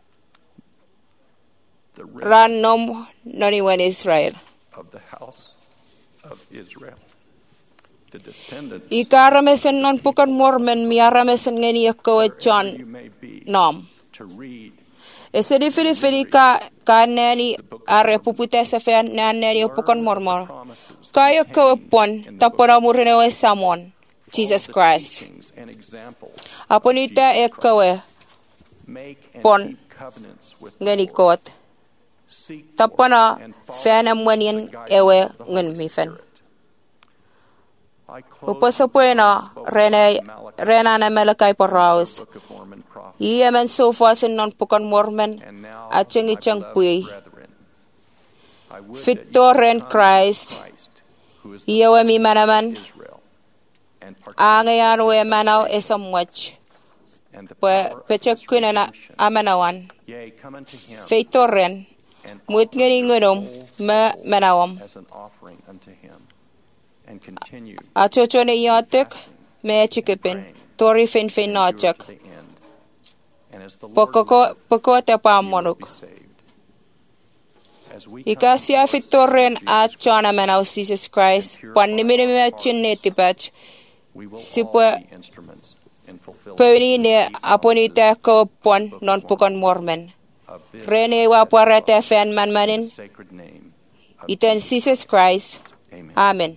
the remnant Ranom noniwan Israel. of the house of Israel, the descendants Ikaramesen non pukan Mormon mi aramesen ngeni ekewe you John may be nom. to read Ese difiri ka neni are pupute sa fe na neni pukan Mormon. promises, Kaya ka pon tapora murene we samon Jesus Christ. teachings, and examples. Aponita ekawe Make and Pon. keep covenants with the ngeni Lord. kot. Seek the Tapona Lord and follow fena mwanien the guidance ewe of the Holy ngen mi fen. Spirit. I close Uposa with words puena spoken rene in Malachi, rena na melakay paraus. Book of Mormon prophet. Iye men so fasen non pukan Mormon And now, acheng my ichang beloved pui. brethren, I would that you Fitoren should come to Christ. who is the Iye we mi manaman. Israel, and Angayan we manaw esamwach. and the Pwe power of pechak his kunana redemption. amanawan. Yea, come unto him Fitoren and mut offer ngeni your ngunum whole me soul manawam. as an offering unto him, and continue Achochone yatek me chikipin. Tori fin fin endure nachak. to the end. And as the Lord Poko te you will pamonuk. be saved. As we Ikasia fitoren a chana menaw Jesus Christ. Panimini me chinnetipach. we will Sipwe- all be instruments in fulfilling Pwini the ne promises aponita ko pon non pukan Mormon. Rene wa puarate fen manmanin. sacred name. Iten Jesus Christ. Amen.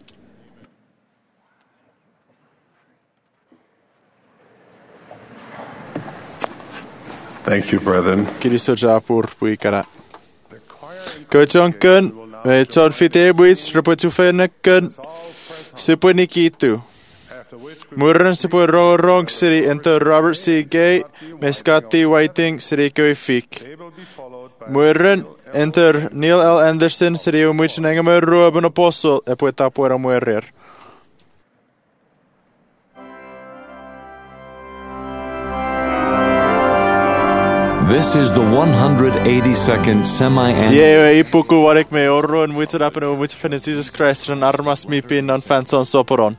Thank you, brethren. Kiitos Japur puikara. Kojonken, John Fite Buits, Rapotu Feneken, Supunikitu. Murren Supu Rong City enter Robert C. Gay, Mescati Whiting, City Koifik. Murren enter Neil L. Anderson, City Umuchin Engamer Ruben Apostle, Epoeta Puera Muerer. This is the 182nd semi-annual. Ie, ipuku warik me orro en muitsen apen o muitsen fenne Jesus Christ en armas mi pin an fanson soporon.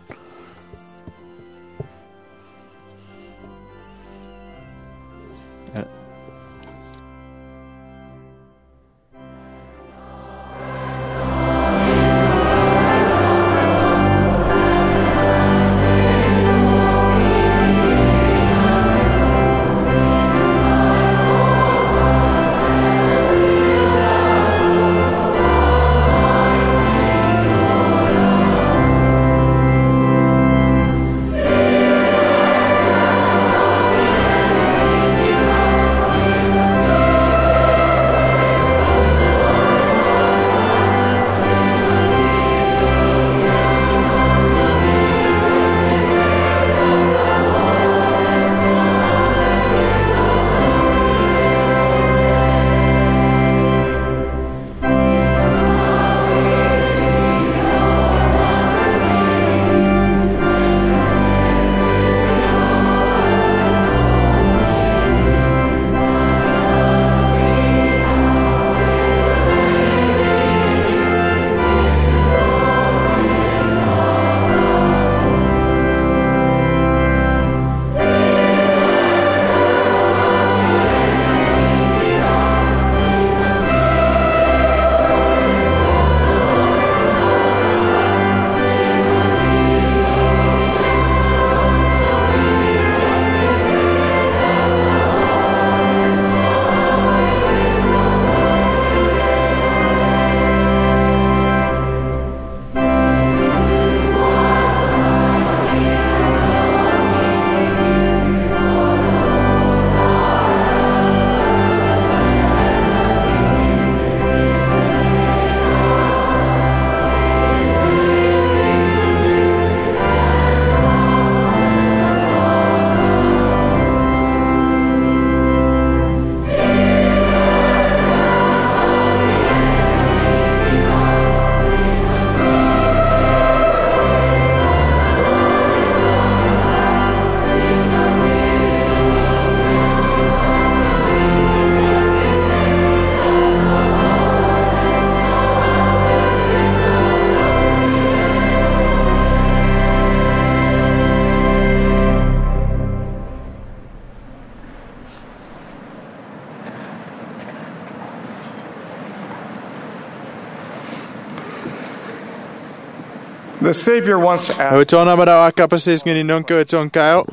The Savior wants to ask, John amara akapasis ngini nonko John Kyle.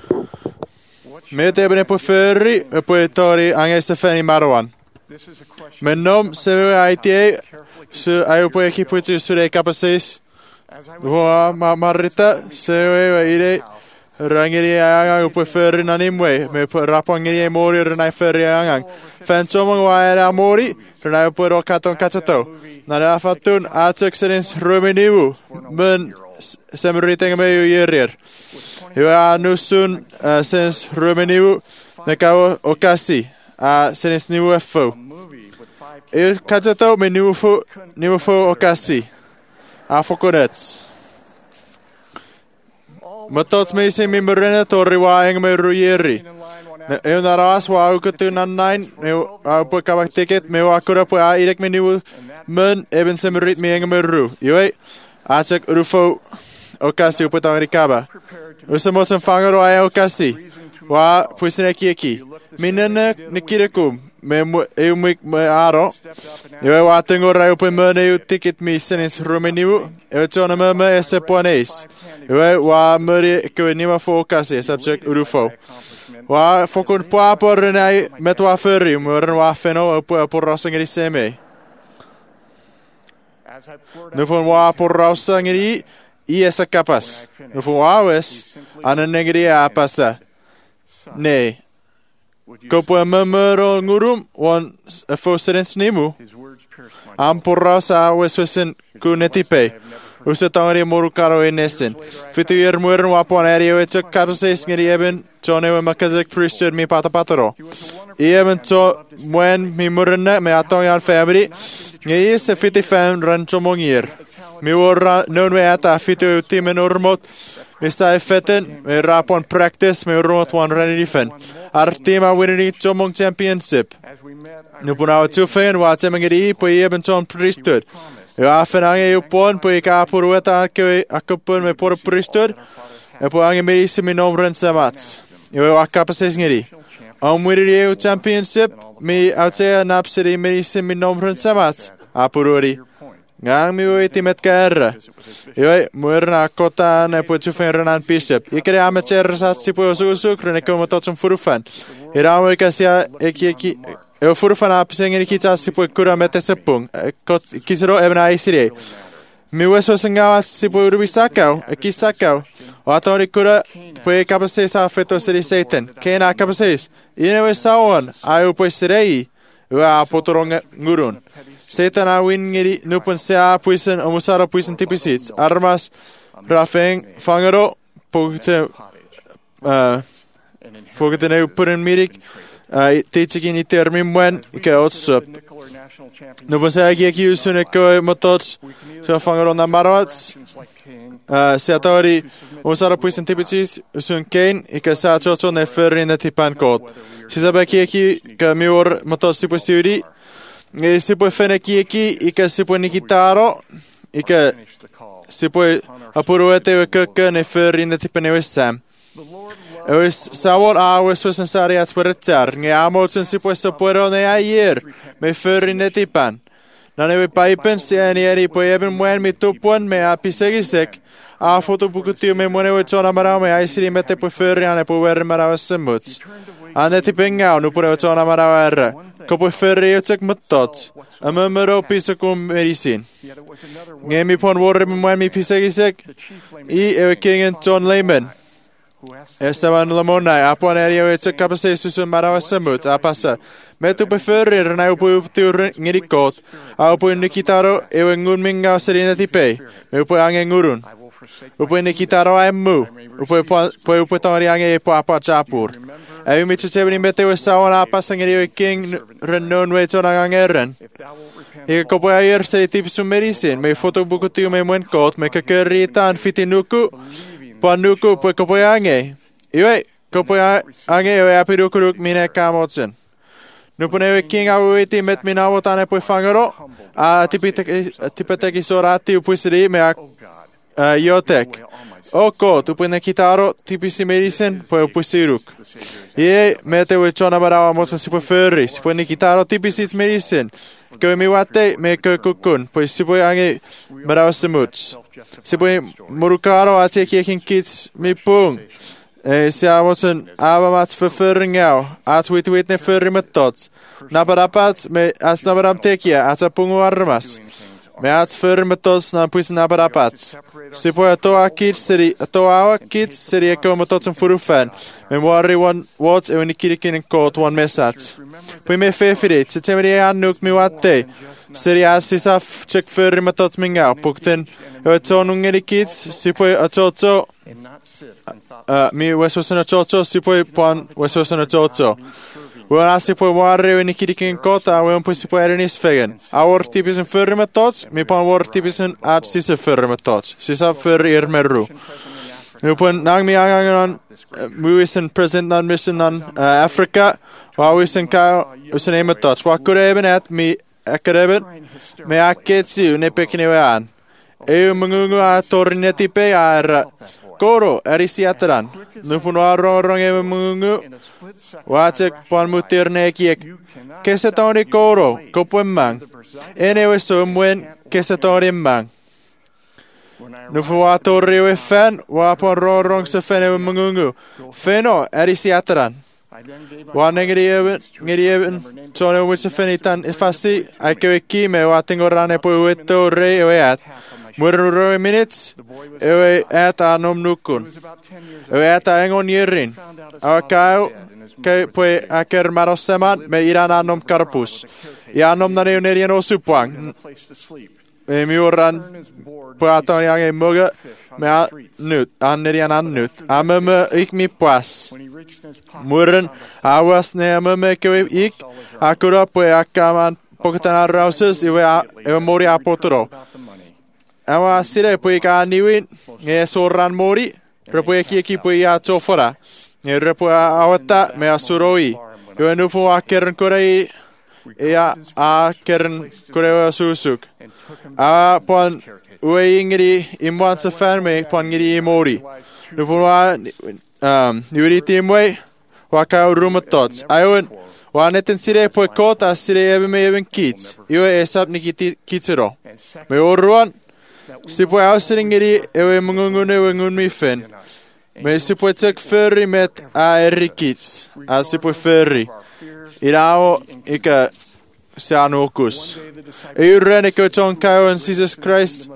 Me tebene po ferri e poi tori angesa feni marwan. Menom se aitie su ayo po ekiputi sure kapasis. Voa marita se ire rangiri anga po ferri nanimwe me po rapangiri mori rena ferri anga. Fantomo wa era mori rena po ro katon kachato. Nara fatun atsexerins ruminivu men semriteng me yerir. Hyvä nusun sens ruminivu nekao okasi sens niuefo. Il kachato me niuefo okasi. Afokonets. Matot me se mimrena torriwa eng me ruyeri. Eu naras wa ukatu nannain eu apu kawak tiket me akura po irek me niu men eben semrit me eng me ru. Yoi achak rufo okasi upata amerikaba. Usamos en fangaro ay okasi. Wa puisne kieki. Minene nikirekum. Me eu me aro. Eu wa tengo raio pe mene eu ticket mi senis rumeniu. Eu tona me esse poneis. Eu wa meri que nima fo okasi subject rufo. Wa fokun puapor nai metwa ferry muren wa feno puapor rosangeri seme. Nufun wa por rosangeri esa kapas. Nufun wa wes ananengeri apasa. Ne. Kopo memero ngurum wan foserens nemu. Ampor rosa weswesen kunetipe. Usa tangeri morukaro enesin. Fitu yer muren wa pon area echa kapses ngeri eben Johnny we makazek priesthood mi patapataro. Even to when mi murna me atongan family. Ngi se fiti fan rancho mongir. Mi wor non we ata fitu timen urmot. Mi sai feten me rapon practice me urmot one ready fan. Our team are winning Chomong Championship. Nu puna tu fan wa temangeri po even ton priesthood. Ja fan ange upon po ka purueta ke akupun me por priesthood. E po ange me isi mi nomren samats. Eu akapases ngeri. Om wiri championship mi outsea napseri mi isi mi nomren samats. Apururi. Ngang mi witi met kerra. Eu muerna kota ne po tu fan renan bishop. Ikere amateur satsi po sukre ne komo tot som furufan. Ira mo ikasia eki eu furufan apsengeri kitasi po kura mete sepung. Kot kisero ebna isire. Mi weso sengawa si po urubisakau, ekisakau. O atori kura po kapases afeto seri Satan. Kena kapases. Ine wesawan ayu po serei. Ua potoronga ngurun. Satan a wingeri nupun sea puisen omusara puisen tipisits. Armas rafeng fangero pogte ne puren mirik. Teitsekin i termin muen ike otsup. Nupun sea kieki usune koe motots. Se fangero namarats. Se atori omusara puisen tipisits usun kein ike saa chocho ne ferrin etipan kot. Sisabe kieki ke mior motots tipusiuri. Si puoi fare kieki, ika si puoi nikitaro, ika si puoi apuruete we kökö ne förin det tipen evessam. Eus savon awes wesen sariats berettar, nge amotsen si puoi saporo ne aier, me förin det tipan. Nane we paipen si eni puoi eben muen mi tupuan me apisegisek, a fotopukutiu me mone we chona marau me aisiri mette puoi förin ane puoi verre marau essemuts. Ane tipengau nu pure we chona marau erre. Kopo ferri utsek muttot. Amemero pisakum medisin. Ngemi pon worre mi pisagisek. I kingen John Lehman. Esteban Lamonai apon area utsek kapasesus marawa samut apasa. Metu pe ferri na upu tur ngirikot. Upu nikitaro ngun minga serina tipe. Me upu ange ngurun. Upu nikitaro emu. Upu tari ange po apa chapur. Ei mitse teveni meteu sauna passangeri king rennon we tona angeren. Ika kopo ayer se tipsu medisin me fotobukutiu me muen kot me kakeritaan fitinuku panuku po kopo ange. Iwe kopo ange e apirukuruk mine kamotsen. Nupune king awiti met minavotane po fangero a tipeteki sorati upusri me jotek. Oko, tu puoi kitaro tipisi medicine, poi upusiruk. Ie, mete we chona barawa mosa si puoi ferri, si puoi kitaro tipisi medicine. Koe mi wate, me koe kukun, poi si puoi ange barawa semuts. Si puoi murukaro ati kiekin kits mi pung. Si a mosen avamats för förringau, at wit ne förri med tots. Nabarapat, me as nabaram tekia, at a pungu armas. Me at förri med tots, na puis nabarapats. Si puoi atoa kids seri eko mototsen furufan. Me muari one watch e nikirikin kot one message. Pui me fefirit, se temeri annuk mi watte. Seri asisaf check förri motots mingau. Pukten e tonungeri kids, si puoi atoto. Mi weswasana chocho, si puoi pon weswasana chocho. Weon asi puoi muari e nikirikin kot, a weon pui si puoi erinis fegen. Our tipisen förri metots, mi pon war tipisen at sisa förri metots. Sisa förri merru. Nu pun nang mi angan muisen present non mission on Africa. Wa wisen ka usen metots. Wa kureben at mi akareben. Me aketsi ne pekine wean. Eu mungu a torneti pe ar Koro, erisiatran. Nu pun arrong e mungu. Watsek pon mutirne kiek. Kesetoni koro, kopemang. Ene so mwen kesetoni mang. Nu pun atorri we fan, wa pon rong se fene mungu. Feno, erisiatran. Wan ngirieben tone witsa fenitan ifasi aikewe kime watingo rane po weto re eat. Murro minutes ewe at anom nukun. Ewe at engon yerin. Awakau ke poi aker maroseman me iran anom karpus. Ianom na neunerian osupwang. Miuran puaton yang muga me nut anerian annut. Ameme ik mi pas. Murren awas ne ameme kewe ik akura poi akaman poketana rauses ewe mori apotoro. Awa sire poi ka niwin nge soran mori repoi ki poi a chofora nge repoi awata me asuroi ewe nupu akern korei a kern korei susuk a pon ue ingri imwan sa ferme pon ngiri mori nupu wa niwiri timwe waka rumotots ayun wa neten sire poi kota sire ebe me even kits iwe esap nikiti kitsero me oruan si poi ausringeri ewe mungungune ewe ngunmi fen. Me si poi tek ferri met a erikits. A si poi ferri. Irao ika se anukus. Ren iko John Kao and Jesus Christ.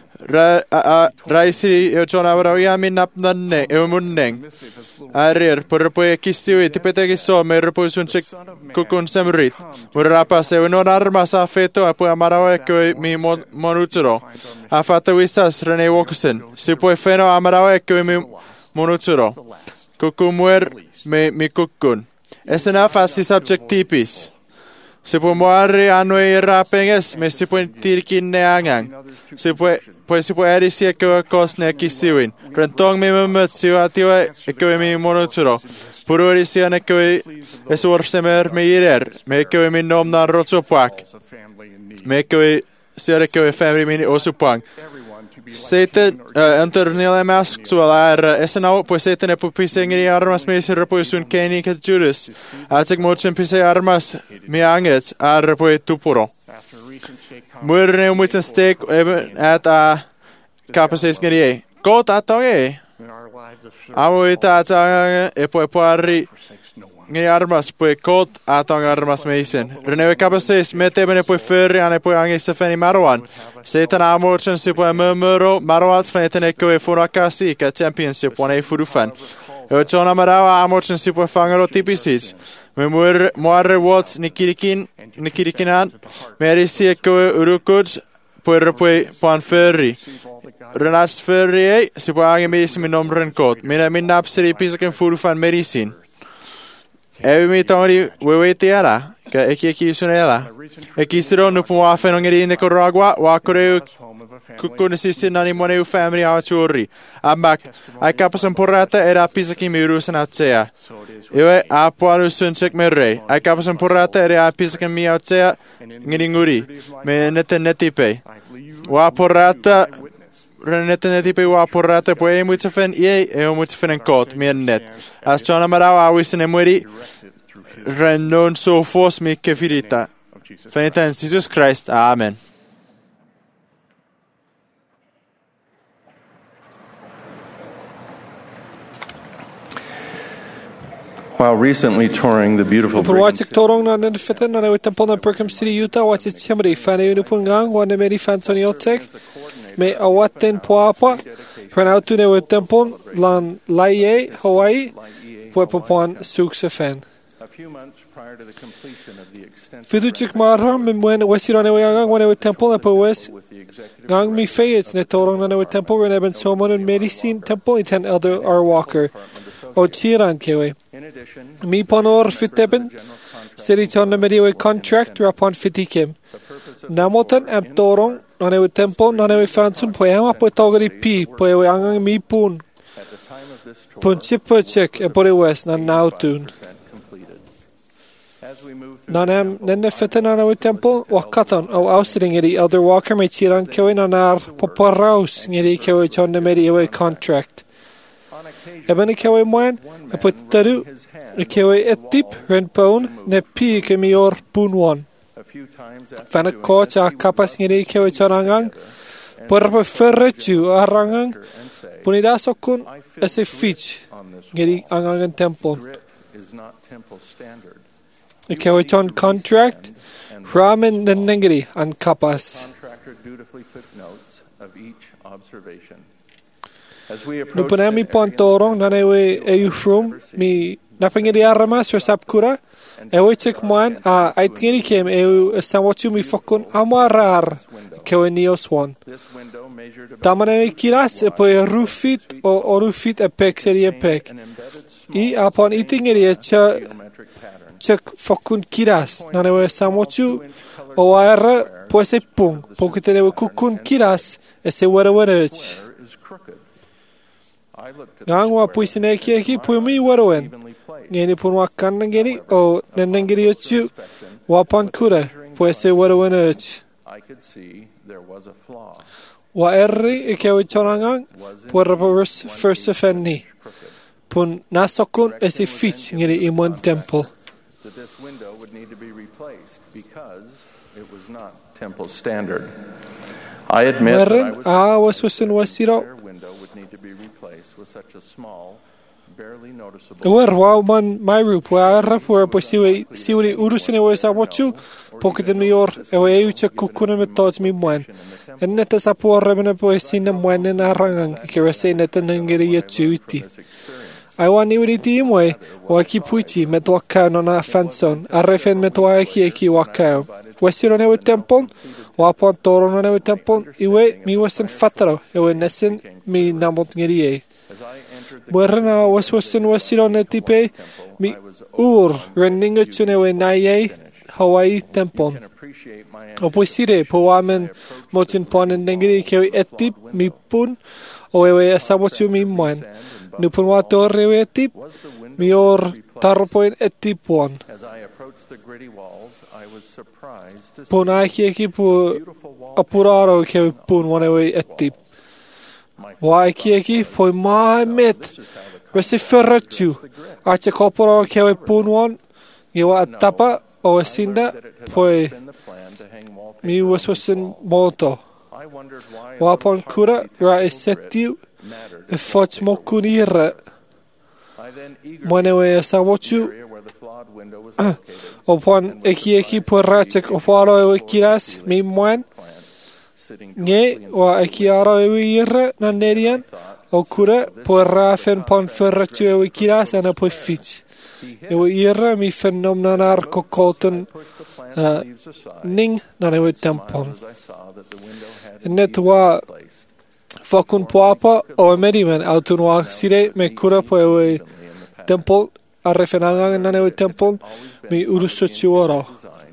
Raisiri eo John Abrao yamin napnanne ewe munneng. Arir por poi kisiwi tipeteki so me repoi sun chek kukun semrit. Murapas ewe non armas a feto a poi amarao eko mi monuturo. A fata wisas Rene Walkerson. Si poi feno amarao eko mi monuturo. Kukumuer mi kukun. Esena fasi subject tipis. Si poi muari anoi rapenges me si poi tirkin ne angang. Si poi erisi eko kosne kisiwin. Rentong mi mumut siwa tiwa eko mi monuturo. Puro erisi an eko esuorsemer me irer. Me eko mi nomna rotsopak. Me eko siar eko family mini osupang. Satan internele maskual esnau po Satan e po pisengri armas me se repo sun keni ket Judas. Atek mochen pise armas me anget repo tuporo. Murne muchen steak at a capaces grie. Got atonge. Amo ita ata e po pari ngi armas po kot atong armas meisen. Rene capaces mete bene po ferri ane po ange se feni marwan. Satan amorchen si po murmuro marwat fene ko e furakasi ka championship one furufan. E chona marawa amorchen si po fangaro tipisic. Me muarre wats nikirikinan merisi ko urukuj po pan ferri. Renas ferri si po ange meisen mi nomren kot. Mina napseri pisaken furufan merisin. Ewe mi tongri wewe tiara ka eki sunela. Eki siro nupu wa fenongeri inde koragwa wa koreu kukunisisi nani moneu family awachuri. Amak ai kapasan porata era pisaki mirusan atsea. Ewe apuaru sunchek merre. Ai kapasan porata era pisaki mi atsea ngiri me netipe. Wa porata Renettenetipe wa porrata po e mutsefen e mutsefen en kot net. As chona marau awisen e muri renon so fos mi kefirita. Fenita in Jesus Christ. Amen. While recently touring the beautiful Prowatic torong na nefeten na newe tempel na Berkham City, Utah, watch it chamri fan e unupungang wan ne meri fan soniotek. Me awaten poapa pranautu newe tempel lan Laie, Hawaii, puepapuan suksefen. Fiduchik marham me mwen wesiro newe angang wan newe tempel na powes gang mi feyets ne torong na newe tempel ren eben somon en medicine tempel iten elder R. Walker. O chiran kewe. Mi ponor fiteben seri chonna mediwe contract rapon fitikim. Namotan am torong nanewe tempo nanewe fansun poema po togari pi poewe angang mi pun. Pun chipachek e pore west na nautun. Nanam nenne fete nanewe tempo wakatan o ausring edi elder Walker me chiran kewe nanar poparaus ngedi kewe chonna mediwe contract. Eben kewe moen e putaru kewe etip renpon ne pi ke mior punwan. Fana coach a kapas ngiri kewe charangang porpa ferrechu arangang punida sokun ese fich ngiri angang temple is not temple standard. Kewe John contract ramen nengeri an kapas. Contractor dutifully took notes of each observation. As we approached Nupunami pontorong nanewe eufrum mi napangedi aramas resapkura. Ewe tik moan a aitgeni kem eu samwatu mi fokun amarar kewe nioswan. Damane kiras e po rufit o rufit e pek seri e pek. I upon eating it check fokun kiras nanewe samwatu o ara po se pung pokitenewe kukun kiras e se wera werech. Ngangwa puisine ki puimi werawen. Ngeni punwa kannangeni o nenengeri ochu wapon kura po se werawen ech. I could see there was a flaw. Wa erri e kewe chorangang po reverse first offenni. Pun nasokun e se fich ngeni imon temple. That this window would need to be replaced because it was not temple standard. I admit that I was wasiro window would need to be replaced with such a small, barely noticeable. Wa man my roof wa rapor po siwi urusine wa samochu pokiten mi or e uche kukuna me tots mi mwan. Enneta sapor remena po sinna mwan na rangang kerese neta ngeri yechuiti. I want you to team way, waki puichi, met waka no na fanson, a refen met waki waka. Westiro ne temple, wapon toro ne temple, iwe mi wasen fatro, ewe nesen mi namot ngerie. Werna wasen westiro ne tipe, mi renning chunewe naye, Hawaii temple. Opuisire, po wamen motin pon and nengri kewi etip, mi pun, o ewe sabotu mi mwan. Nupun wa torre etip, mi or tarpoin etip one. As I approached the gritty walls, I was surprised to see Pun aki pu apuraro ke pun one ewe etip. Wa aki po ma met. Resi ferretu. Ache koporo ke pun one. Yewa tapa o sinda po mi waswasin moto. Wapon kura ra esetiu. E fots mokunira monewe sawochu opon eki porratek oparo ewe kiras mi mwan nge wa eki aro ewe ira na nerian o kura porra fen pon ferrachu ewe kiras ana po fich ewe ira mi fenomenar kokoton ning na ewe tampon net wa Fokun poapa o mediman autunwa sire me kura po ewe temple a refenangang na ewe temple mi urusochuoro.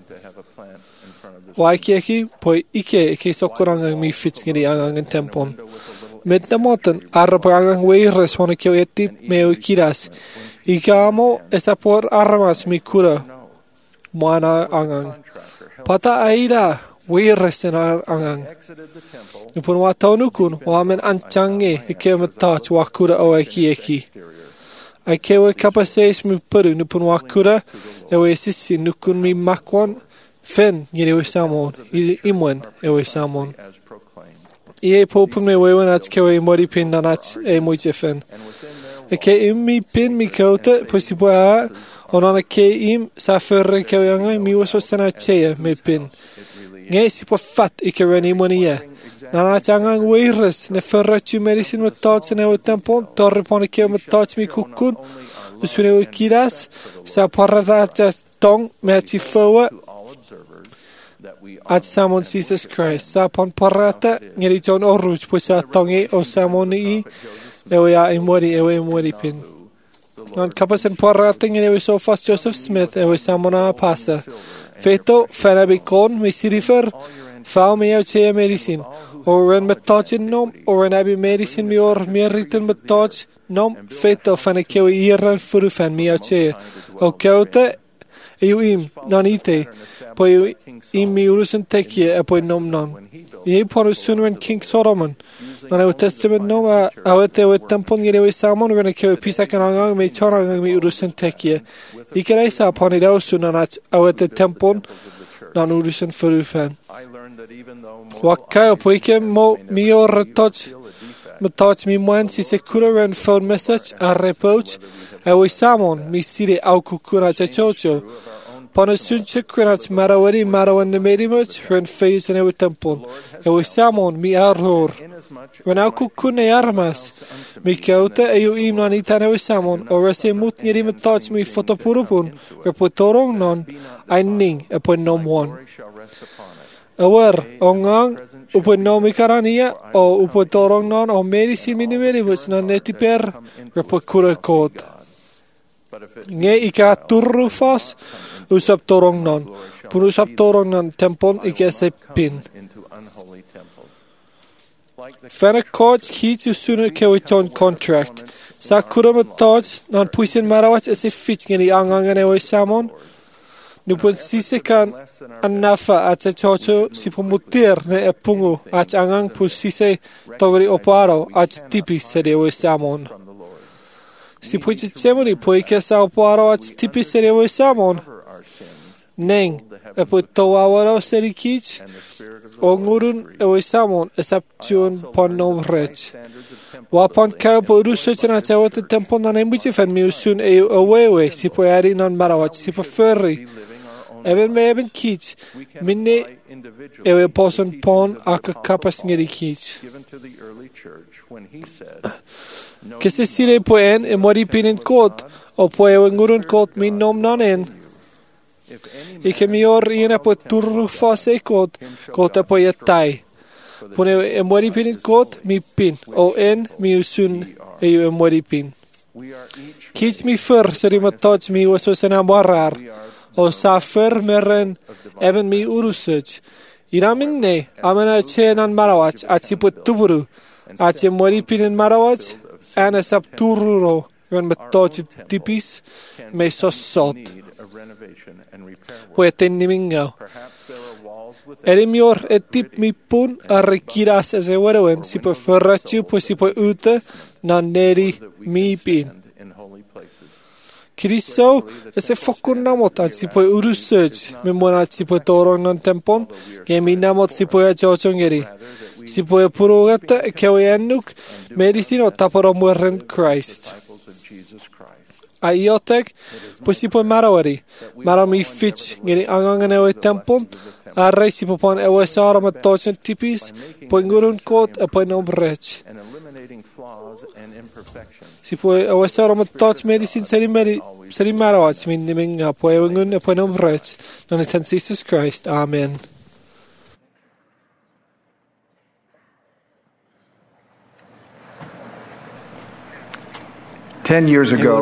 Waikeki po ike sokuranga mi fitskiri angang temple. Met na moten arrapangang weires hona kyo etip me ewe kiras. Ikamo esa por arramas mi kura moana angang. Pata aida weires na angang. Nupun wa taunukun wa men anchange e kewe touch wa kura o eki. Ai kewe kapaseis mi puru nupun wa kura ewe sisi nukun mi makwan fen ngire samon imwen ewe samon. Ie popun me wewen ach kewe mori pin nanach e moiche fen. E ke mi pin mi kauta posibua onana ke im sa ferre kewe angai mi waso sana chea me pin. Nge si po fat ike reni monia. Nana changang weires ne ferrachu medicine met tots en ewe tempon torre pone keo met tots mi kukun usune ewe kiras sa parada just tong me achi foa at samon Jesus Christ sa pon parata ngeri John oruch po sa tongi o samon i ewe a imori pin non kapasen parata ngeri ewe Sofas Joseph Smith ewe samona pasa feto fanabikon me sirifer fau me au chea medicine o ren met touchin nom o ren abi medicine mi or meriten met touch nom feto fan e kewe iran furu fan mi au chea o keute eu im nanite po eu im mi urusen tekie e po nom non e por sunren King Solomon nan e testament nom a awete o tampon ngere we samon ren e kewe pisa kanang me chorang mi urusen tekie ikere sa poni da sunanach awete tampon nan urusen furu fan Wakka poike mo mi or touch matouch mi mwan si se kura ren phone message a reproach e we samon mi sire au kukura cha chocho. Pona sunche kranach marawari marawan ne merimuch ren face ne tempon. E we samon mi arhor. When au kukune armas mi kauta e u imnan itane we samon o rese mut ngiri matouch mi fotopurupun repo torong non aining e po nom one. Awar ongang upo nomi karania o upo torong non o medisi minimeri which na neti per repo kura kot. Nge ika turru fas usap torong non. Pun usap torong non tempon ike se pin. Fena coach heat you sooner kewiton contract. Sa kura matoj non puisin marawach ese fit ngeni angangan ewe samon. Nupun sise kan anafa at chocho si pumutir ne epungu at angang pu sise togri oparo at tipi sedewe samon. Si puichi chemuri puike sa oparo at tipi sedewe samon. Neng epu towawaro serikich o ngurun ewe samon esaptuan pon no rech. Wapon kau po research na chawat tempon na nembuchi fan mi usun e awewe si po ari non marawach si po ferry. Even me even kich minne ewe poson pon aka kapas ngeri kich. Kese sire po en e mori pinin kot o po ewe ngurun kot min nom nanen. Ike mi or ina po turru fase kot po yatai. Pune e mori pinin kot mi pin o en mi usun e mori pin. Kich mi fur seri matoj mi wasosana warar. O safer meren even mi urusach. Iramin ne amena chenan marawach at si put tuburu at si mori pinin marawach and a sap tururo when matoj tipis me sosot. Hueten nimingo. Erimior et tip mi pun a rekiras as a weroen si po ferrachu po si po ute na neri mi pin. Kristo ese fokun namot at si po urusach me mona si po torong non tempon ke mi namot si po chochongeri si po purugata kewenuk medicine o taporo mueren Christ aiotek po si po marawari marami fich ngeri angangan ewe tempon array si po pon ewe sara matochan tipis po ngurun kot e po nom rech si po ewe sara matoch medicine seri marawach min niming po ewe ngun e po nom rech non etan Jesus Christ. Amen. Ten years ago,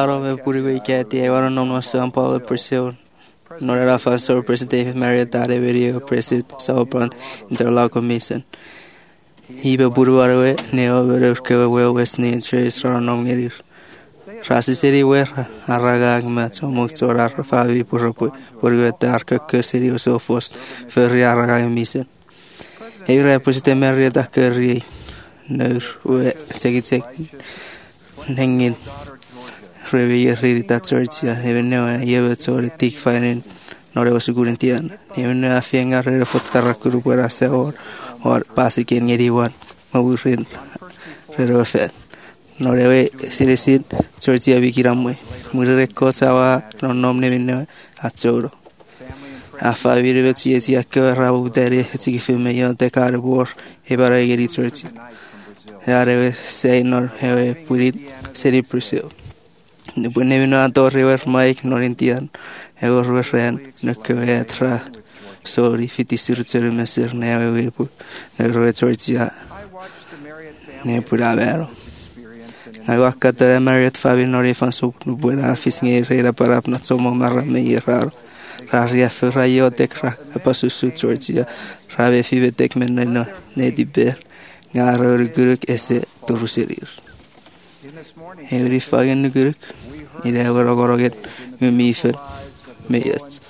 non era falso presidente Maria dare video presid saupran interlago misen. Hibe burwarwe neo verke we wesni trace ranom gerir. Rasi seri wer aragang mat moktora favi purpo burwet arka seri sofos ferri aragang misen. Eira presidente Maria dakeri nur we tegit hengin reveie rita churchia even no yeve tori tik fainen nore was gurentian even no afienga re fotstarra kuru para se or pasi ken ngeri wan mawurin re fe nore we siresit churchia bikiramwe murre kosawa non nomne minne achoro afa vire vetsi akka rabu dare tiki filme yo de carbor e bara geri churchia yare se nor he purit seri presil Después ne vino a torre ver Mike Norentian, ego rueren, no que vea tra, sorry, fitisir cere meser ne ave pu, ne roetortia, ne pura vero. Ego accatore Marriott Fabi Nori fan su no buena fisnge rera para not somo marra me raro. Raria ferra io tekra, pasu su tortia, rave five tekmen no ne di ber, ngaro guruk ese toruserir. Every fagen guruk. Ide goroget me fe meyet.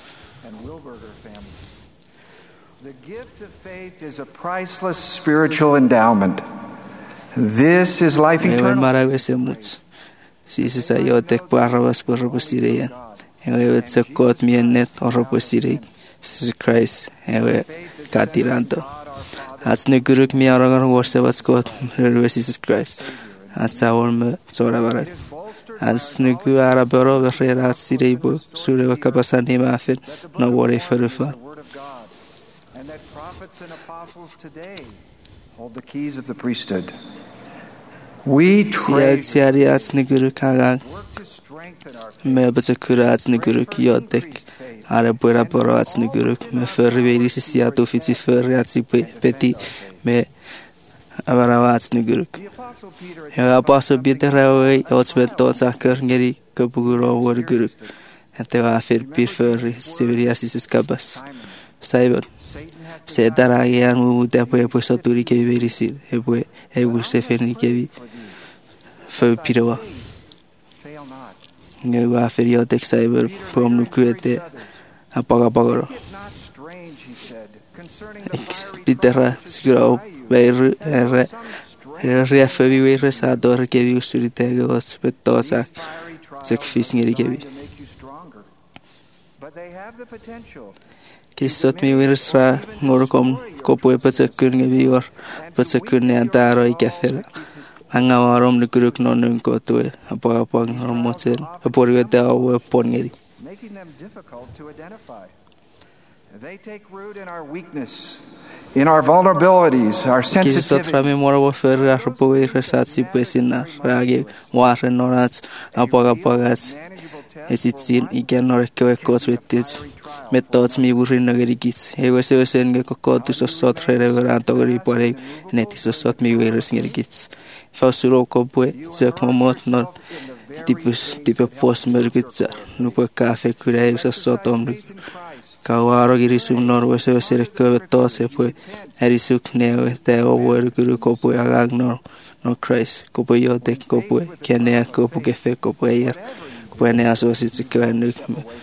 The gift of faith is a priceless spiritual endowment. This is life eternal. Maravesemuts. Si sa yo tek parvas por posireyan. Evet se kot mienet or posire. Jesus Christ ewe katiranto. Ats nuguruk mi aragan worsevas kot Jesus Christ. Ats awol me tsora barak. Ats nugu arabero verre ats sirebo sureva kapasani mafet no wore ferufan. And that prophets and apostles today hold the keys of the priesthood. We trade Siari ats nuguruk hagang me batakura ats nuguruk yodek. Are buera poro ats nuguruk me ferri veris siato fiti ferri ats peti me avarava ats nuguruk. Apostle Peter rawe ots betot akar ngeri kapuguro wor guruk. Ate va fer pir ferri severias is kabas. Saibon se daragian mu depois posaturi que verisil epoe se ferni que vi foi pirova. Ngeu a ferio tek cyber pom nu kuete apaga. Peter siguro ver reaffevi resador que vi usurite gos petosa sek fisngeri que vi. Kisot mi wirsra ngorkom kopue patsakun ngevior patsakun ne antaro ikafela. Angawarom nukuruk nonun kotue apa ngormoten aporiwete awe pongeri. Making them difficult to identify. They take root in our weakness, in our vulnerabilities, our Kisot sensitivity. rame moravo ferra rapoe resatsi pesina rage warre norats apagats etitsin ikenor kevekos vettits mettots mi burin nagerigits ego sen ge kokotus sot reveranto gori pore netis sot mi veres ngerigits fausuro kopue zek momot non tipe post mergitsa nupo cafe kurei sotom kawaro girisum nor wese rekvetose pue erisuk neo te over guru kopue agag no Christ kopue yote kopue kene kopu kefe kopue yer kopue ne asosit kwenuk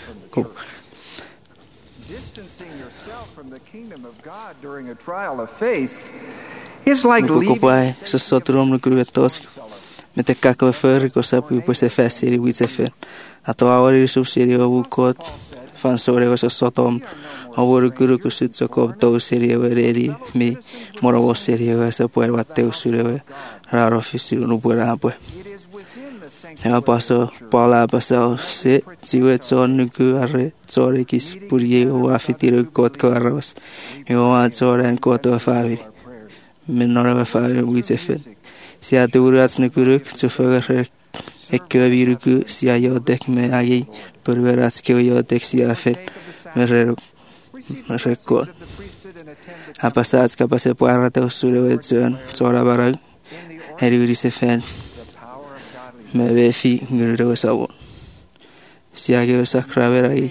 Distancing yourself from the kingdom of God during a trial of faith is like leaving kopue sosotrom no kurvetos mete kako fer cosa pu pues se fesiri witsefen ato awori subsidio bukot fan sobre vos sotom awor guru kusitso kop to serie vereri mi moro serie vesa puer bateu sureve raro fisi no puera pues ya paso pala pasao se tiwe son nuku arre sore kis purie o afitiro kot ko arros yo a sore en kot o favi menora favi witsefen si aturats nukuruk tsufager Ecco viruku sia yodek me agi perveras que yodek sia fet merero rekon. Apasats kapase puara te usure wetson sora barag heri se fen me vefi ngiro sawo. Sia ge sakravera agi.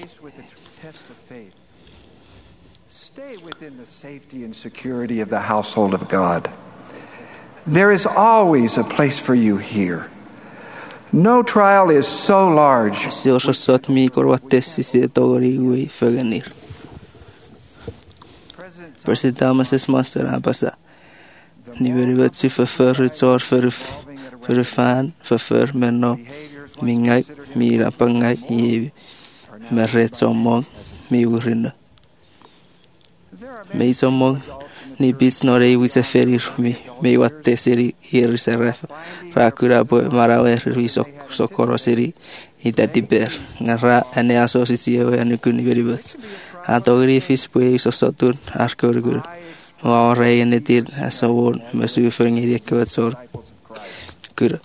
Stay within the safety and security of the household of God. There is always a place for you here. No trial is so large. Sot mi korvattessi se togori ui fögenir. President Thomas es master apasa. Ni verivet si förför tsor för fan för menno mingai mira pangai i merret somong mi urinna. Mi somong ni bits norei witse ferir mi watte seri irseref rakura po marawer risok sokoro seri itatiber ngara ane asositio ane kuniveribat atogri fis po isosotur arkorgur wa rei ane tir asawon mesu fengiri kvatsor kur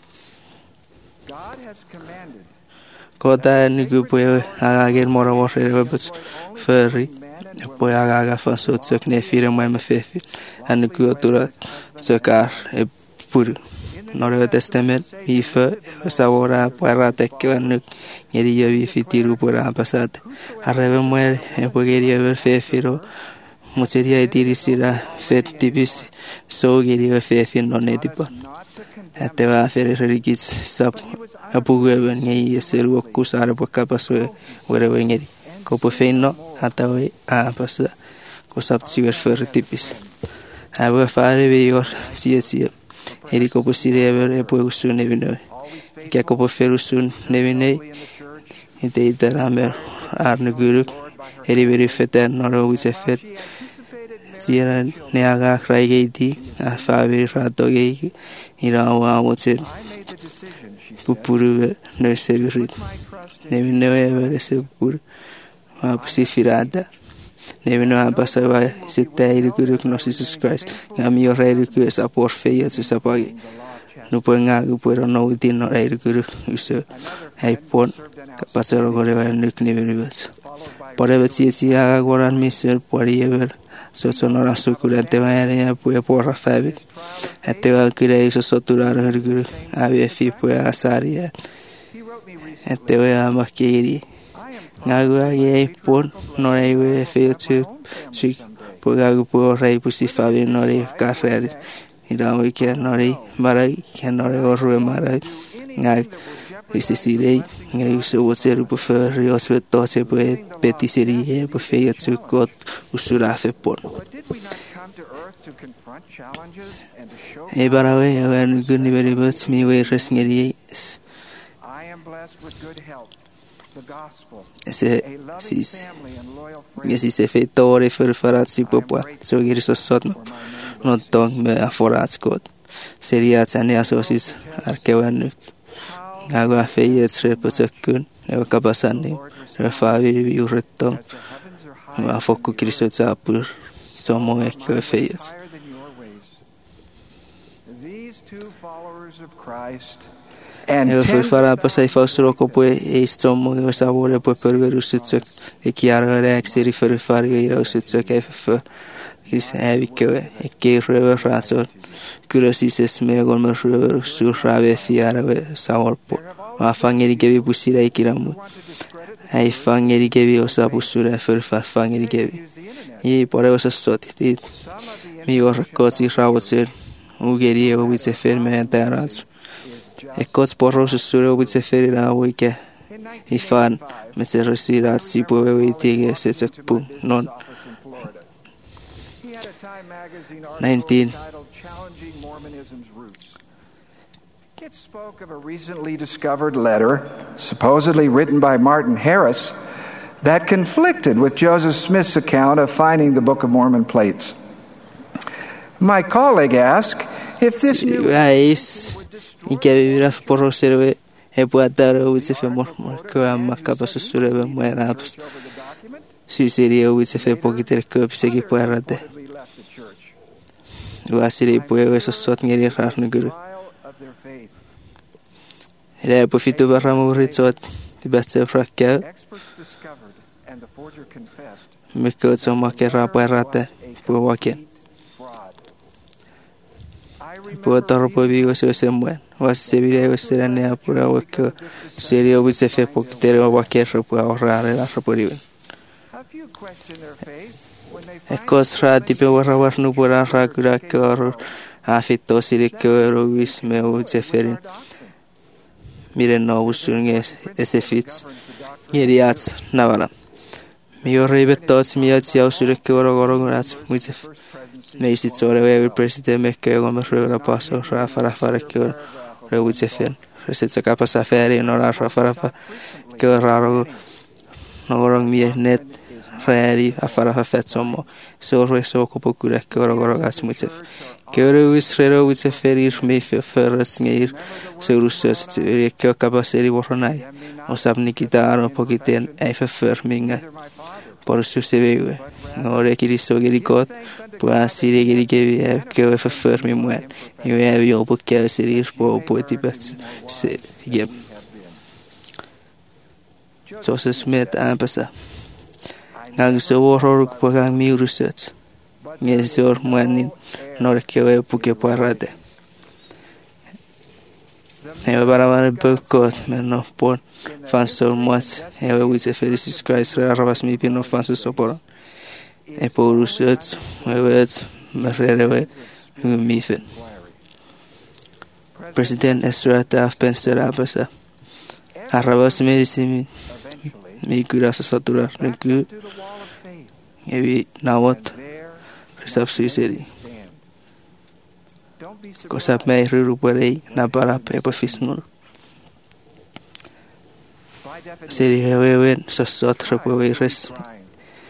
kota ane gupo agager morawor rebats ferri poi aga fanso tsök ne fire mai me fefi anu kuatura tsökar e pur Norve testament ifa savora para tekke anu ngeri yavi fitiru pura pasat arreve muere e pogeria ver fefiro museria etirisira fet tipis so geri fefi non etipa eteva fere rigits sap apugeven ngi seru kusara pokapaso were ngeri kopo feino hatawe a pasa kosap siver fer tipis ava fare vior sia eri kopo sirever e poi usun nevino ke kopo ferusun nevine ite itaramer arne guruk eri veri feten noro witse fet Zira neaga kraigedi alfavi ratogei irawa wotse pupuru nursevirit nevi newe se pur ma pusifirada nevi no abasawa sitairu kuruk no Jesus Christ ngami orairu ku sapor feia su sapagi no puenga ku puero no utin no rairu kuruk uso haipon kapasero gore va nuk nivelus por evitsi aga goran miser por ever so sonora suculente maria puoi porra fabi e te va che so sotturare per avere fi puoi asaria e te va a macchieri ngagua ye pon no ai we fe tu ci puoi gagu puoi rei pusi fabi no rei carrere ira we che no rei marai che no rei orru marai ngag Isisirei ngai so woseru po fer yo sveto se po petisserie po feia tu kot usura fe pon e barawe awen guni very much mi we resngeri ese si se fe tore fer farazzi po po so giri so sot no tong me aforaz kot seria tsane asosis arkewan Agua feia trepotakun eva kapasani refavi viurettom ma fokku Kristo tsapur somo ekko feias eva fara pasai faustro ko poi e somo eva savore poi per verusutsak e chiara reaxeri fer fare ira usutsak ef Kris evike e che reverazzo Curasises me gol me sur rave fiara saorpo ma fangeri che vi pusira ikiramu ai fangeri che vi osa pusura fer fangeri che vi e poreva sotti mi or così ravotser ugeri e witse ferme antaraz e cos porro susura witse ferira voi che i fan me se resira si può vedere se pu non 19 It spoke of a recently discovered letter, supposedly written by Martin Harris, that conflicted with Joseph Smith's account of finding the Book of Mormon plates. My colleague asked if this new Ere po fitu barramu ritzot di batse frakka. Mikko tsoma kerra parate po waken. Po torpo vigo se semuen. Was se video serane apura wakko. Serio bitse fe po tere waker po orare la raporiven. Ekos rati pe warrawar nu pura rakura kor afito sirikko rovis me utseferin. Miren no usunge esefits ngeriats navala mio ribetos miats ya usureke gorogorats mutsef meisi tsore we president mekke gomer revra paso rafara ke rewitsefen resetsa kapasa feri no rafara ke raro no gorong mi net reali afara fetsomo so reso kopokure ke gorogorats mutsef Kero Israel with a ferry may ferris near Serusus to capacity waronai, or subnikita or pocketen, a ferminga. Porsuseve, no rekiriso gericot, puasi gerigevi, a care of a fermim when you have your book series for poetibets. Yep. Joseph Smith Ampasa. Nagso war Pogang Mu research. Yes, your morning, nor que puke parate. Eva baravane bökot, men no por fanso much, eva with a Felix Christ, ravas mi pin of fanso sopor. E porus earth, words, merreve, mifen. President Ezra Taft Pencer Abasa. Arravas medicine, mi curas saturar, nuku, evi nawat. Subsidiary. Kosap may ruperei na para pepa fisnul. Seri hewen sosot repowei res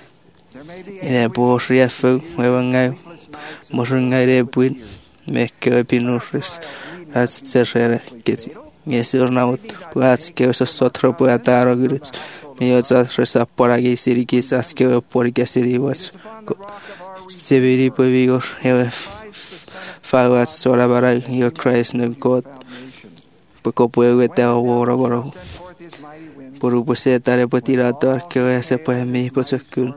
ine bo riafu wewangai morungai de buin mekke pinurris as cerere keti ngesur naut puats ke os sotro puataro grits mioza resa poragi siri kisas ke porigi siri was severi povigor fawat sora bara your Christ no God poco puede te ahora ahora por upose tare potirator que se puede mi posakun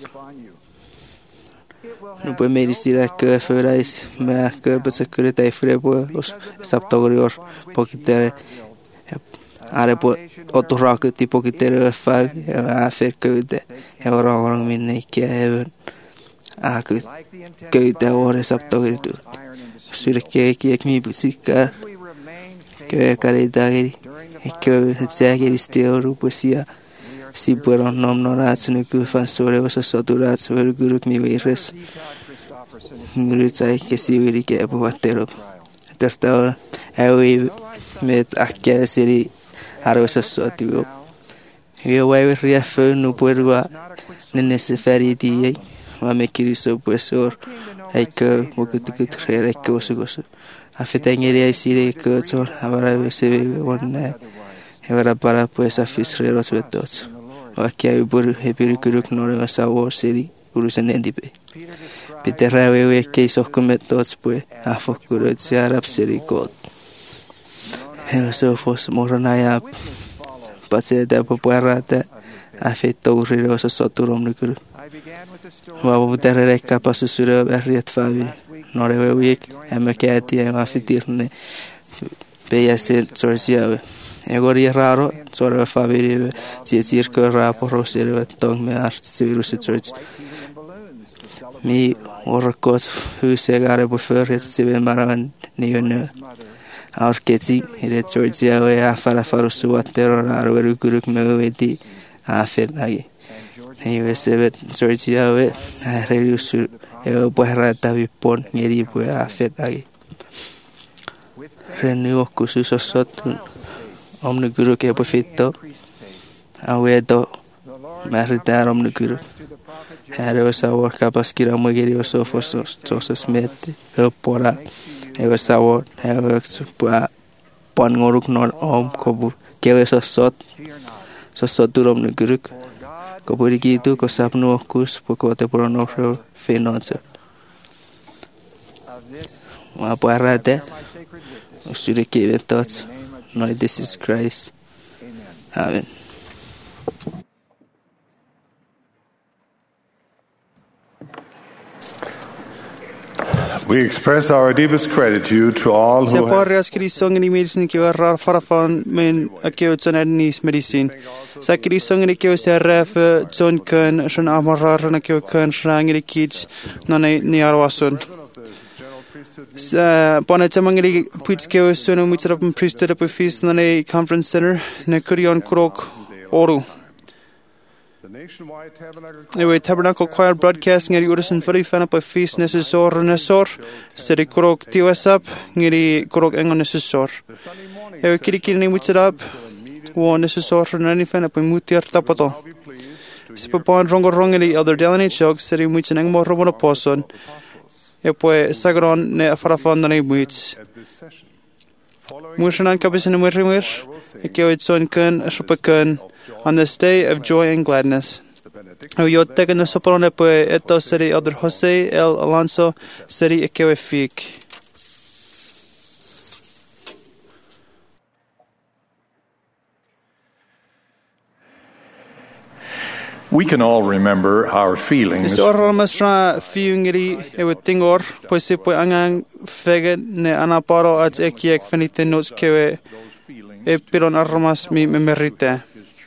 no puede me decir que ferais me que posakun te frebo saptogrior poquitere are po otro rock tipo que te fa hacer que de ahora ahora minne que heaven a que te ahora saptogrior sur que mi busca que caridade que se still rupusia si puedo nomnorats no que fan sobre vos soturats ver guruk mi virus murutsai que si viri que abuatero terta eu met akya siri arvos sotiu eu vai riafu no puerwa necessary di ma me kiriso professor que o que te trere que o se a fetengeri ai sire que so avara se one evara para pues a fisrero svetos o que ai por hepirikuruk no le sa o siri urusenendipe Peter rawe que so cometos pues a fokuro arab siri god so fos moranaya pase da poparata a fetto riro so soturom nikuru wa butere capaz sura berriet favi Norve week emeketi ma fitirne peyase sorsiave egori raro sora faviri si circo raporo serve tong me art virus church mi orkos husegare på förret sive maran nione arketi ire churchiave afara farusu atero raro veruguruk meveti afer agi Io se churchiave religious eu puerata vipon ngeri pue afet agi renu kusus sotun omne guru ke pofito awedo maritar omne guru Herre savor kapas kira mogeri sofos sosas mete pora eu savor eu pua pon ngoruk non om kobu ke sotur omne guru Kopuri gitu ko sapno kus poko te prono fenonse. Ma parate. Usure ke vetots. No this is Christ. Amen. We express our deepest gratitude to all who Sakrisong ke serf John Kern schon amarar na ke Kern rangri kids nane niarwason pone chamangri puits ke sono mutrap priesthood up feast nane conference center na kurion krok oru Ewe tabernacle choir broadcast ngari urusan fari fan up feast nesesor seri krok tiwasap ngari krok engon nesesor Ewe kirikini mutrap One is a sort of any fan up in Mutiar Tapato. Spapon Rongo Rongeli, other Delany Chok, setting which an Angmo Robon Apostle. Epoe Sagron ne Farafon than a witch. Mushanan Capitan and Merrimer, a Kewitson Kun, a Shopakun, on this day of joy and gladness. Oh, you're taking the Sopron Epoe, Eto City, other Jose El Alonso, City Ekewefik. We can all remember our feelings. Masra fiungeri ewetingor poise po angang fegen ne anaparo at ekiek fenite nos kewe epiron armas mi memerite.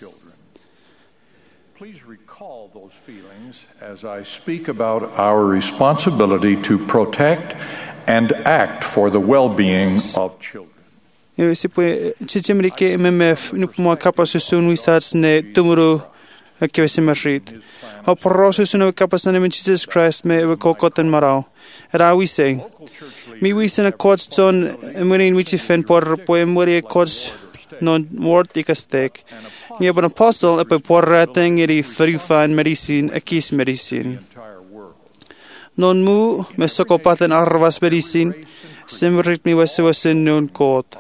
Please recall those feelings as I speak about our responsibility to protect and act for the well-being of children. Se po chichimrike mmf nupmo kapasusun wisats ne tumuru que se merit. O proceso no capacity in Jesus Christ me we kokoten marao. Era we say. Mi we send a coach John murin which fen por poem where coach non word i kastek. Nge ban apostle e porrateng i frifan medicine akis medicine. Non mu me sokopatan arvas medicine simrit mi wasawasin non kot.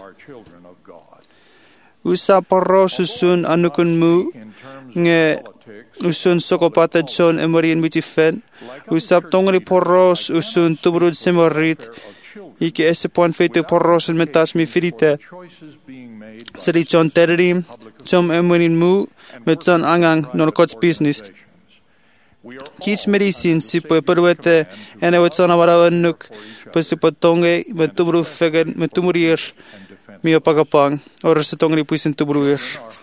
Usa porro susun anukun mu nge usun sokopatad son emorian mitifen. Usap tongri porros usun tubrud simrit. Ike esepon fetu porros en metas mi firite. Seri John Tererim, John Emwenin Mu, met John Angang, non kots business. Kich medicine si po perwete ene wet son awara nuk pasipatonge met tubru fegen met tumurir mi opagapang or sa tongri puisin tubruir.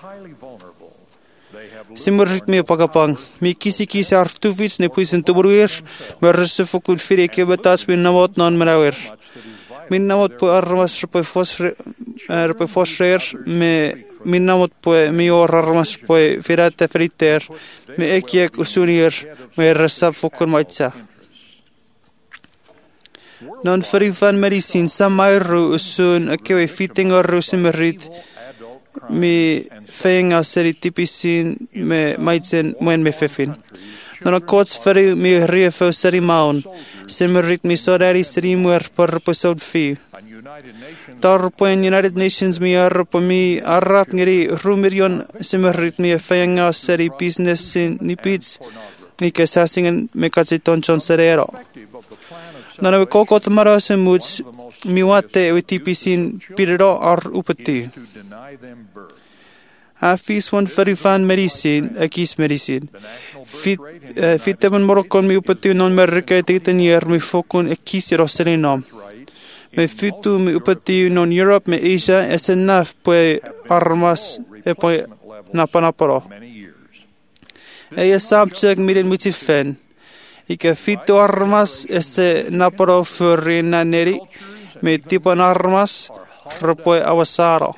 Simurit mi opagapang mi kisi artuvits ne puisin tubruir mer se fokul fire ke betas min nawot non merawer. Min namot po armas po fosrer me min namot po mi or armas po firate friter me ekiek usunir me resap fokun maitsa. Non frifan medicine samairu usun akewe fitting or rusimerit mi fenga seri tipisin me maitsen mwen me fefin. Non kots feri mi riefo seri maun. Simerit mi sorari seri muer por posod fi. Tar po en United Nations mi arpo mi arrap ngiri rumirion simerit mi fenga seri business sin nipits ni kesasingen me katsiton chon serero. Non ave koko tamara se much mi wate e tipisin pirero ar upati. Afis one farifan medicine, akis medicine. Fit temen morokon mi upatu non merika titanier mi fokon akis roselinam. Me fitu mi upatu non Europe me Asia es enough pue armas e pue napanaparo. Eia subject midden mutifen. Ike fitu armas ese naparo furina neri me tipan armas rapue awasaro.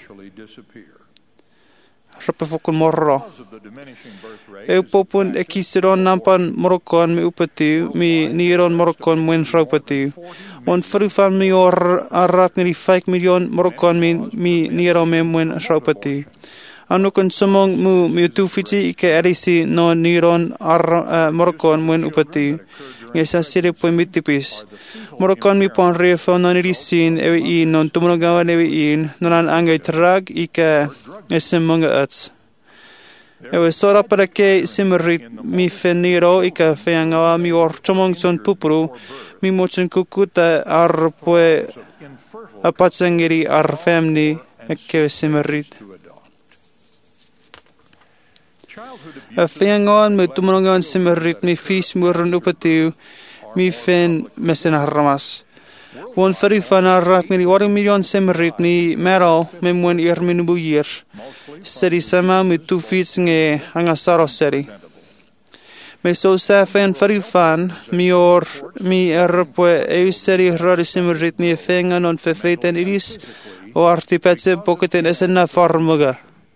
Rapefokon morro. Eu popun ekisiron nampan morokon mi upati mi niron morokon mwen raupati. On frufan mi or arap ngiri 5 million morokon mi niro me mwen raupati. Anukon somong mu mi utufiti ike erisi no niron morokon mwen upati. Ngesa sire po mitipis. Morokon mi pon refo non irisin ewi in non tumunogawan ewi in non angay trag ike esem mga ats. Ewe sora para ke simerit mi feniro ika feangawa mi or chomong son pupuru mi mochen kukuta ar pue apatsangiri ar famni ke simerit. Feangawan mi tumonongawan simerit mi fis murun upatiu mi fen mesen haramas. Won farifan arrak mi 1 million simerit mi meral mi mwen irmin buyir. Seri sama mi tu fits nge angasaro seri. Me so safen farifan mi or mi erpue eu seri rari simerit mi fenga non fefeten iris o artipetse poketen esena farmuga.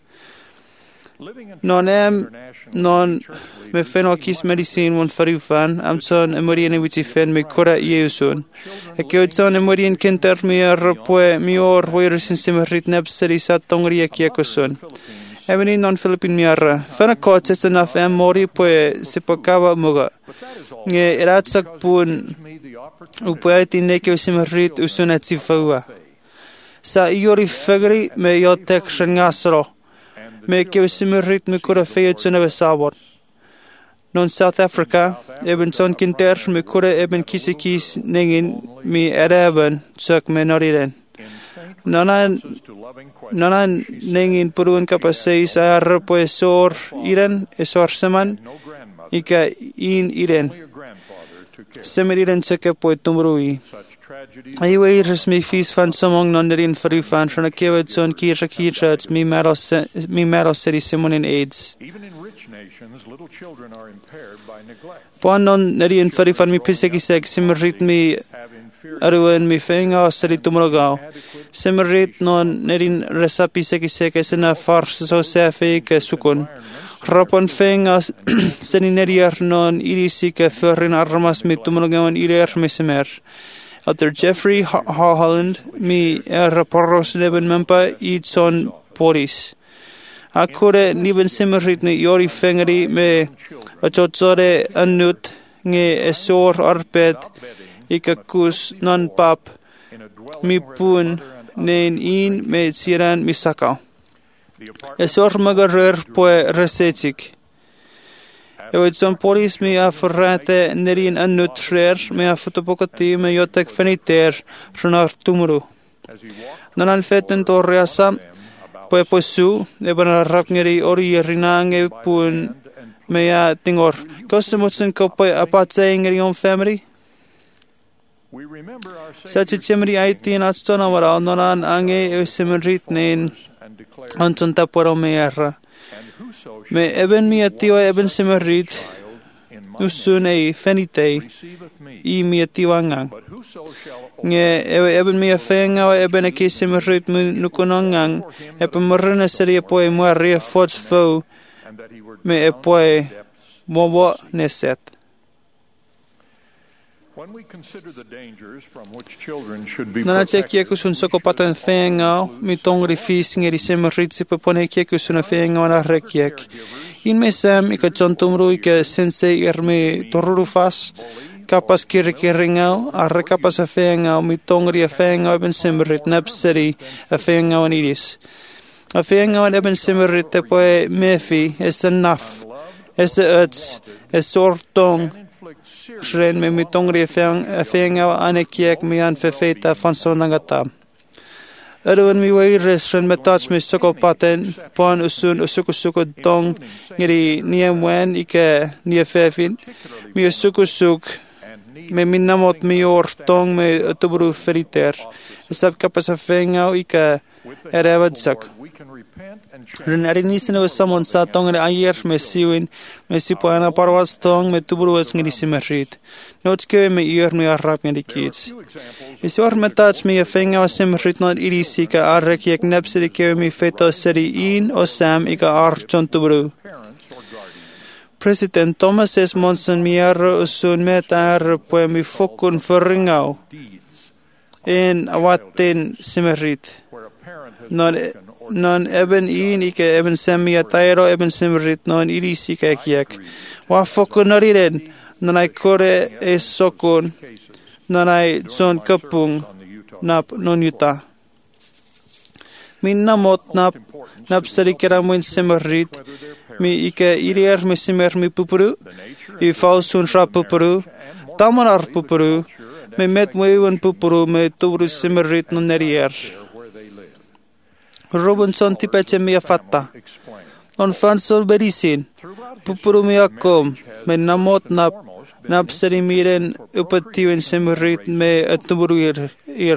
Non me feno kis medicine won farifan am son emorien witi fen me kora yeusun. Ekeuton emorien kenter mi erpue mi or weirsin simerit nebseri satongri ekiekosun. Emini non Philippine miara. Fena coaches enough mori pue sipakawa muga. Nge iratsak pun upuati nekeo simerit usun atifawa. Sa iori fagri me yotek shengasro. Me keo simerit me kura feyetsun ave sabor. Non South Africa, eben son kinter me kura eben kisikis nengin mi eraben sak me noriren. Nonan nengin purun kapasay sa arpo esor iren, esor seman, ika in iren. Semer iren seke po tumrui. Aywe iris mi fis fan somong non nerin farifan shana kewet son kirsa kirsa mi maros seri simonin AIDS. Pon non nerin farifan mi pisekisek simerit mi aruan mi fenga seri tumrogao. Simerit non nerin resa pisekisek esena fars so sefe ke sukun. Rapon fenga seri neriar non irisike ferrin armas mi tumrogawan irer mi semer. Alter Jeffrey Holland mi porros leben mempa son poris. Akure niben simmerit ni yori fengeri me achotore anut nge esor arbed ikakus non pap mi pun nen in me tsiran misaka. Esor magarer poe resetik. Ewe son polis me afrate nerin anut rer me afutopokati me jotek feniter runar tumuru. Nanan feten torreasa poe posu ebana rapngeri ori rinange pun mea tingor. Kosemotsen kope apatse ngeri on family. Sachi chemri aiti natstona wara nonan ange esemenrit nen anton taporo meerra. Me eben mi atiwa eben semerit usun ei fenitei I mi atiwangang. Nge eben mi afenga eben eki semerit nukunangang eben marina seri poe muarria fots fo me poe mowa neset. Nana chekia kusun sokopatan fenga mi tongri fis ngeri semerit si pepone kia kusun fenga na rekiek. In me sam ika chontumru ika sensei ermi torurufas kapas kirikirringau arre kapas a fenga mi tongri a fenga ben semerit napseri a fenga onidis. A fenga ben semerit te poe mefi es enough es uts es sortong Shren me mitongri fenga anekiek mi an fefeta van sonangata. Erwin mi weires shren metach me sokopaten pon usun usukusuku dong ngiri niemwen ike niefefin mi usukusuk me minamot mi or tong me tubru feriter. Sab kapasa fenga ike erewadsak. Ren arinisen was someone sa tong en ayer me siwin me sipoana parwas tong me tubru wets ngiri simerit. Not kewe me ear me arrap ngiri kids. Is or me touch me a fenga was simerit not irisika arrek yek nepsiri kewe me feto seri in o sam ika ar chon tubru. President Thomas S. Monson mi arro usun metar poe mi fokun verringau en awaten simerit. Non eben in ike eben semia tairo eben simrit non irisika kiek. Wa fokun nariren non ai kore e sokun non ai zon kapung nap non yuta. Min namot nap serikera muin simrit mi ike irier mi simer mi pupuru I fausun ra pupuru tamarar pupuru me met muiwan pupuru me turu simrit non nerier. Robinson tipeche mia fatta. On fansol berisin. Pupuru mia kom. Me namot nap seri miren upatiwen semerit me atuburu ir.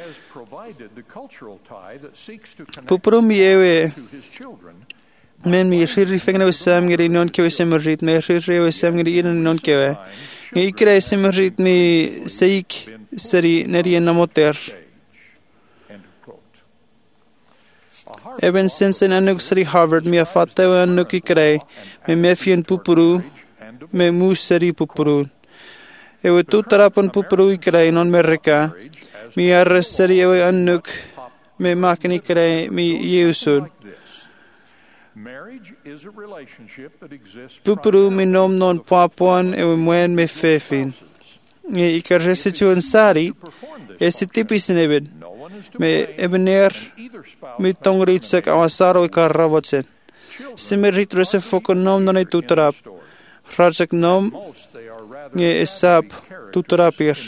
Pupuru mi ewe. Men mi riri fengna usam ngiri non kewe semerit me riri usam ngiri iran non kewe. Ngi ikre semerit mi seik seri nerien namoter. Eben sinsen anuk seri Harvard mi afatewe anuk ikre me mefian pupuru me museri pupuru. Ewe tutarapan pupuru ikre non mereka mi arres seri ewe anuk me makin ikre mi yeusud. Pupuru mi nom non papuan ewe mwen me fefin. Nge ikare situan sari esi tipis nebed. Me ebener mi tongritsak awasaro ikarravotsen. Simerit rese fokon nom non tutrap. Rajak nom nge esap tutrapir.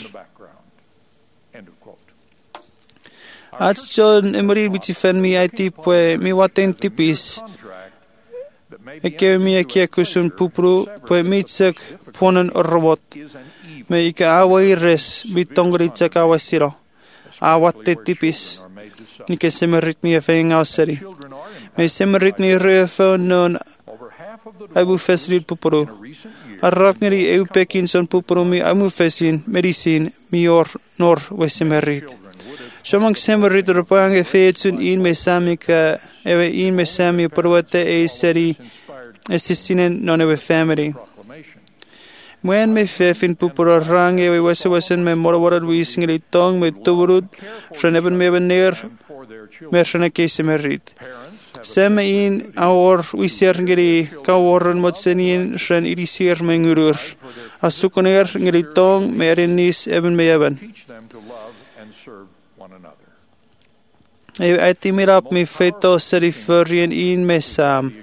Atjon emri bitifen mi aiti pue mi waten tipis. Eke mi eke kusun pupru pue mitsak ponen orrobot. Me ike awaires mi tongritsak awasiro. Awatte tipis. Ike semerit mi efenga seri. Me semerit mi reefon non abu fesrit pupuru. Arrap ngeri eu pekin son pupuru mi amu fesin medisin mi or nor wesemerit. Somang semerit rupang efeetsun in me samika ewe in me sami perwate e seri esisinen non ewe family. Mwen me fefin pupura rang ewe wasen me morawarad wising tong me tuburud freneben me bener me rene kese merit. Sema in our wisir ngiri kawaran motsenin shen idisir mengurur. Asukuner ngiri tong merinis eben meeben. I timirap mi feto serifurien in mesam.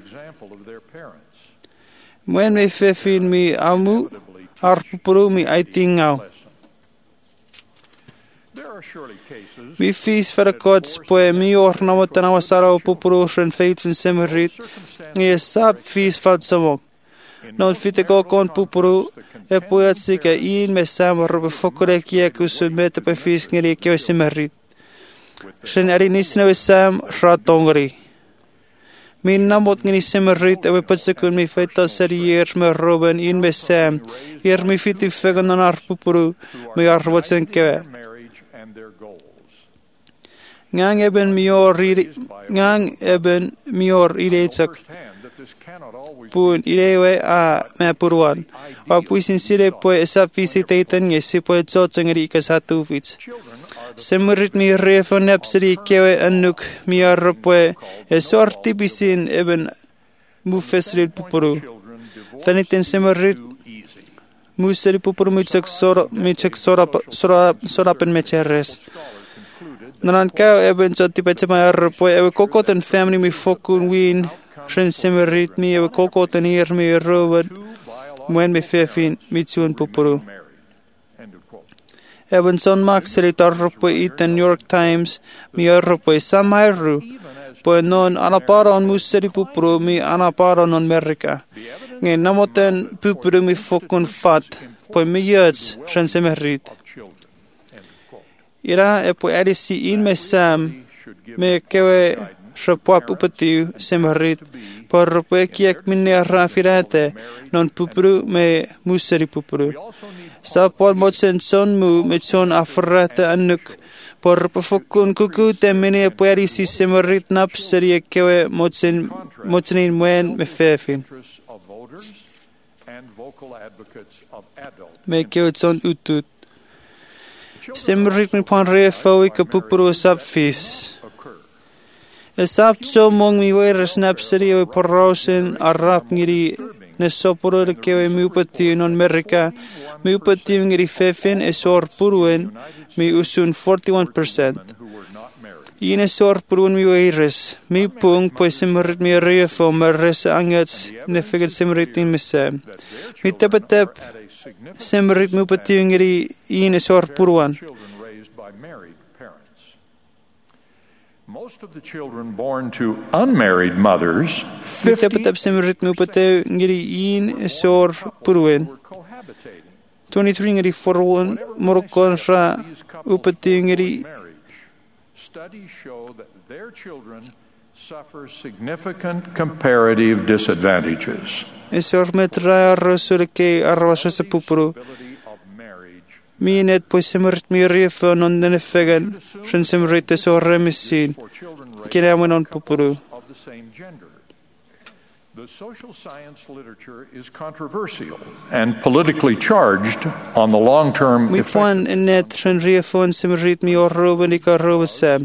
When me fefin mi amu arpupuru mi aitingau. Mi fis för kots på mi orna mot den avsara och population feitsen semerit. Ni sap fis fat samok. Non fite ko kon populu e poet sika in me samar fokore kia kusul meta pe fis ngiri kio semerit. Sen eri nisne sam ratongri. Min namot ngini semerit e patsekun mi feita serier me roben in me sam. Mi fiti fegan an arpupuru mi arwatsen kewe. Ngang eben mior idetsak pun idewe a me puruan wa puisin sire po esa visiteten ngesi po zotsengri ka satu fits semerit mi refon apsri kewe anuk mi arpo e sorti bisin eben mu fesril pupuru faniten semerit museri pupuru mitsak sora pen mecheres Nanan kau eben jati pecema arpo ewe kokoten family mi fokun win shen semerit mi ewe kokoten hier mi robot muen mi fefin mi tsun pupuru. Eben son maxelit arpo it New York Times mi arpo samairu po non anapara on museri pupuru mi anapara on Amerika. Nge namoten pupuru mi fokun fat po mi yats shen semerit. Ira e po edisi in me sam me kewe shapwap upatiu semerit por po kiek minne rafirate non pupuru me museri pupuru. Sa po motsen son mu me son afrate anuk por po fokun kuku te minne po edisi semerit napseri kewe motsenin muen me fefin. Me kewe son utut. Semerit mi pan refo ka pupuru sap fis. Esap so mong mi wera snapseri o porosen arap ngiri ne soporo de kewe mi upati non Amerika mi upati ngiri fefin esor puruen mi usun 41%. Ine sor puruen mi weres mi pung po semerit mi refo meres angats ne figet semerit in misam. Mi tepetep semerit mi upati ngiri ine sor puruan. Most of the children born to unmarried mothers, 23 ngiri forwon morokonsra upati ngiri. Studies show that their children suffer significant comparative disadvantages. Esor metra rosurke arwasa sa pupuru. Minet po semerit mi refo non dene fegan shen semerit so remisin kina non pupuru. The social science literature is controversial and politically charged on the long-term effects. Mi fon net shen refo semerit mi orroben ikarrobsam.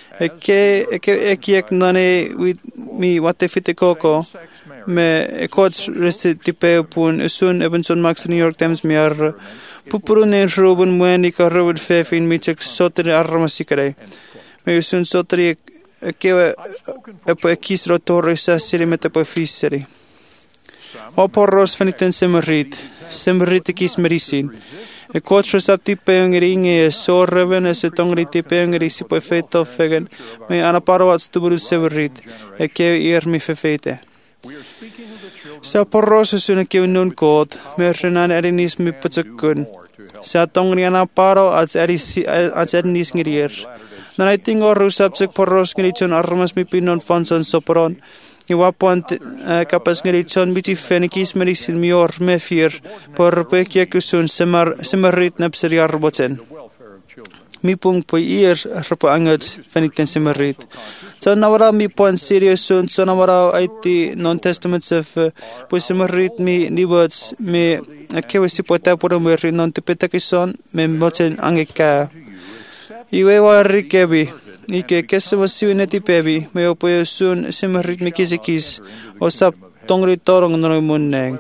Ek nane mi watefite koko me kots recitipe pun usun ebenson max New York Times mi ar pupuru ne roben mweni ka robert fefin mi chek sotre armasikare me usun sotre kewe epo ekis rotore sa sirimete po fiseri oporos faniten semerit kis merisin e kots tipe ngringe so reven se tongri tipe ngri si po feto fegen me anaparwat stuburu semerit e ke mi fefete. Sa porrosa suna kewe nun kod, merrenan erinis mi patsakun. Sa tongri anaparo ats erinis ngirier. Nanaiting oru sapsik porros ngirichon armas mi pinon fonson soporon. Iwapuan kapas ngirichon biti fenikis merisin mior mefir por pekia kusun semerit napseri arboten. Mi pung po rapa angat fenikten semerit. So nawara mi po serious sun so nawara IT non-testament sef po semerit mi nibots mi kewe si po tapura mi non tipeta kison me mochen angeka. Iwe wari kebi, ike kesama siwi neti pebi, me opoyo sun simarit mikisikis, o sap tongri torong nono munneng.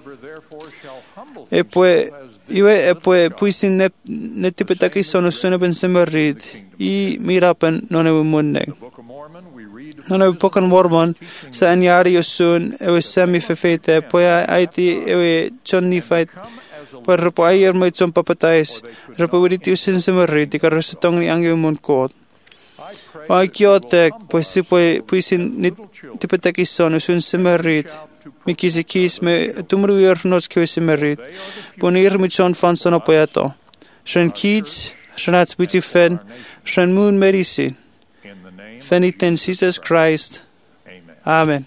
Iwe puisin neti petaki sono sunaben simarit, I mirapan nono munneng. Nono pokan Mormon, sa anyari o sun, ewe sami fefete, poya aiti ewe chonni fight, poya rapo ayer mo itson papatais, rapo wiriti usin simarit, ika rasatong ni angyo mon kot. Pag kiotek, puisin tipetaki sono sun simarit, mikisikis me tumruyer nos kewe simarit, punir mi chon fan sono poyato. Shren kids, shrenats biti fen, shren moon medicine. Faith in Jesus Christ. Amen.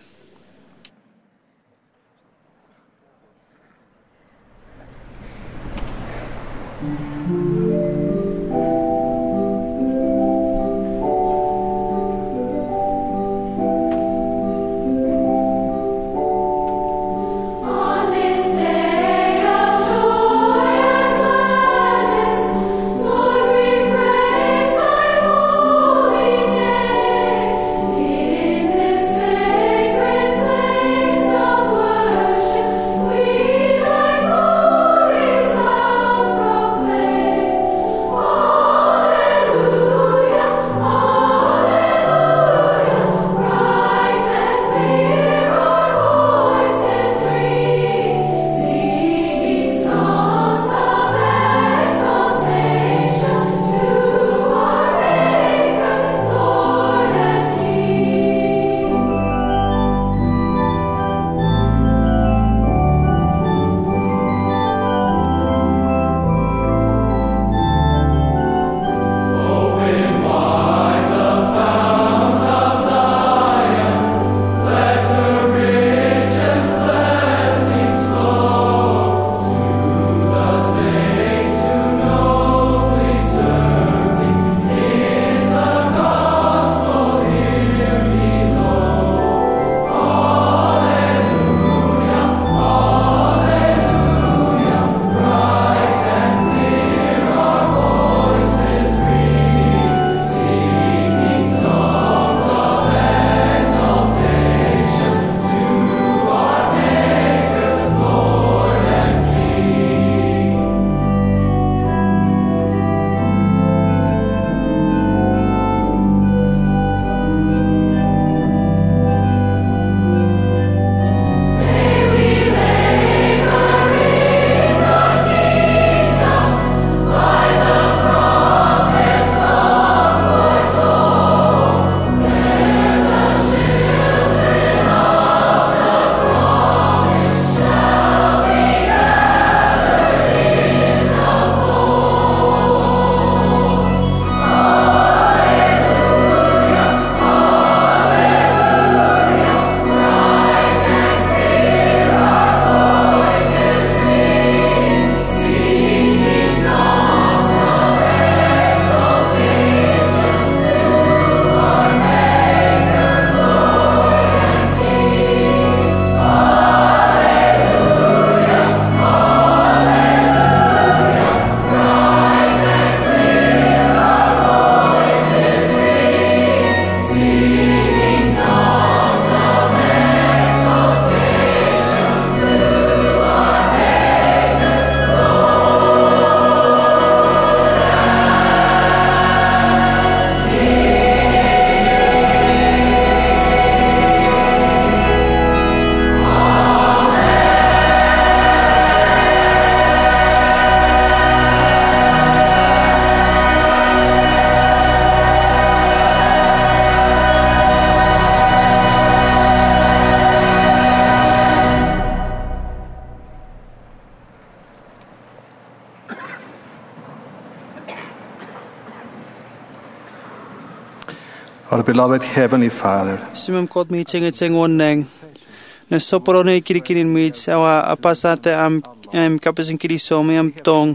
Our beloved Heavenly Father, Simam kot mi chenge chengwon neng. Na soporone kirikirin mits awa apasate am kapasin kiriso mi am tong.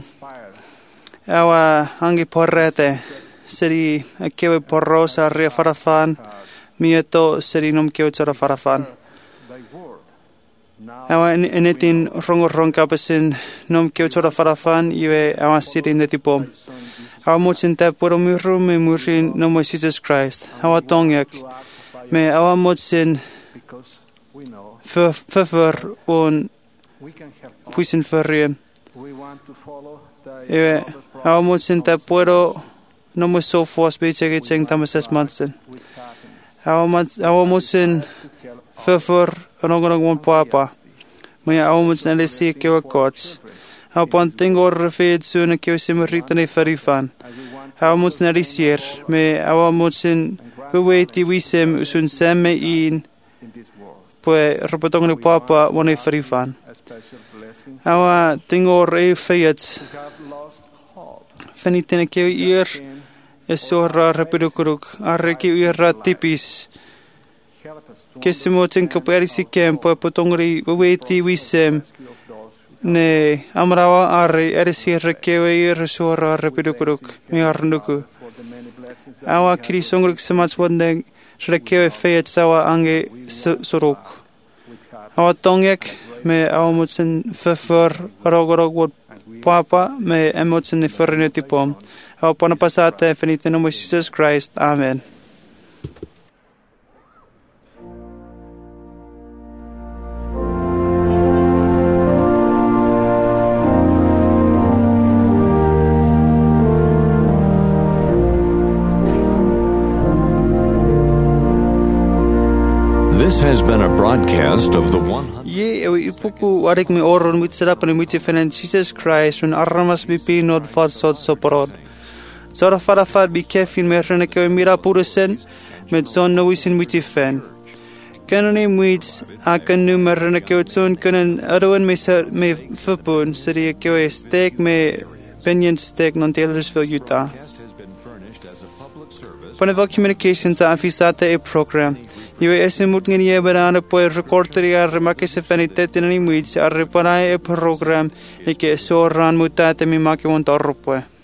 Awa hangi porrete seri kewe porrosa ria farafan mieto seri nom kewe chora farafan. Awa enetin rongo kapasin nom kewe chora farafan iwe awa sirin de tipo. Awa motsin ta puro miru me murin no mo Jesus Christ. Awa tongyak me awa motsin förför on puisin förrien. Awa motsin ta puro no mo so fos beche cheng tamasas mansen. Awa motsin förför onogonog won papa. Me awa motsin alesi kewa kots. Awa pontingor fed suna kewa simuritane farifan. Awa motsin alisier me awa motsin huweti wisem usun semme in pue repotong papa wone farifan. Awa tingor feyat fanitene kewa ir esora repidukuruk arre kewa ir tipis. Kesimo kapari kem pue potongri huweti wisem ne amrawa arre eresir kewa ir sora repidukuruk me arnuku. Awa kiri songruk semats wandeng kewa feyat sawa ange sorok. Awa tongyek me awa motsin förför rogorog wot papa me emotsin ne förrineti pom. Awa panapasate finiten om Jesus Christ. Amen. This has been a broadcast of the 100. Ipuku warik mi oron mitsarap ni mitzifen Jesus Christ when arramas bipi nod fad sod soporod. Zora farafad bi kefin me reneke mira purusen met zon no wisin mitzifen. Kanoni muits akan nu me reneke zon kunnen arwen me fupun sidi ke steek me opinion steek non Taylorsville, Utah. Panel Communications afisate a program. Iwe esimut ngini eberana po recorder ya remake se fanitet ni muits a reparai a program ike so ran mutate mi make won torpo.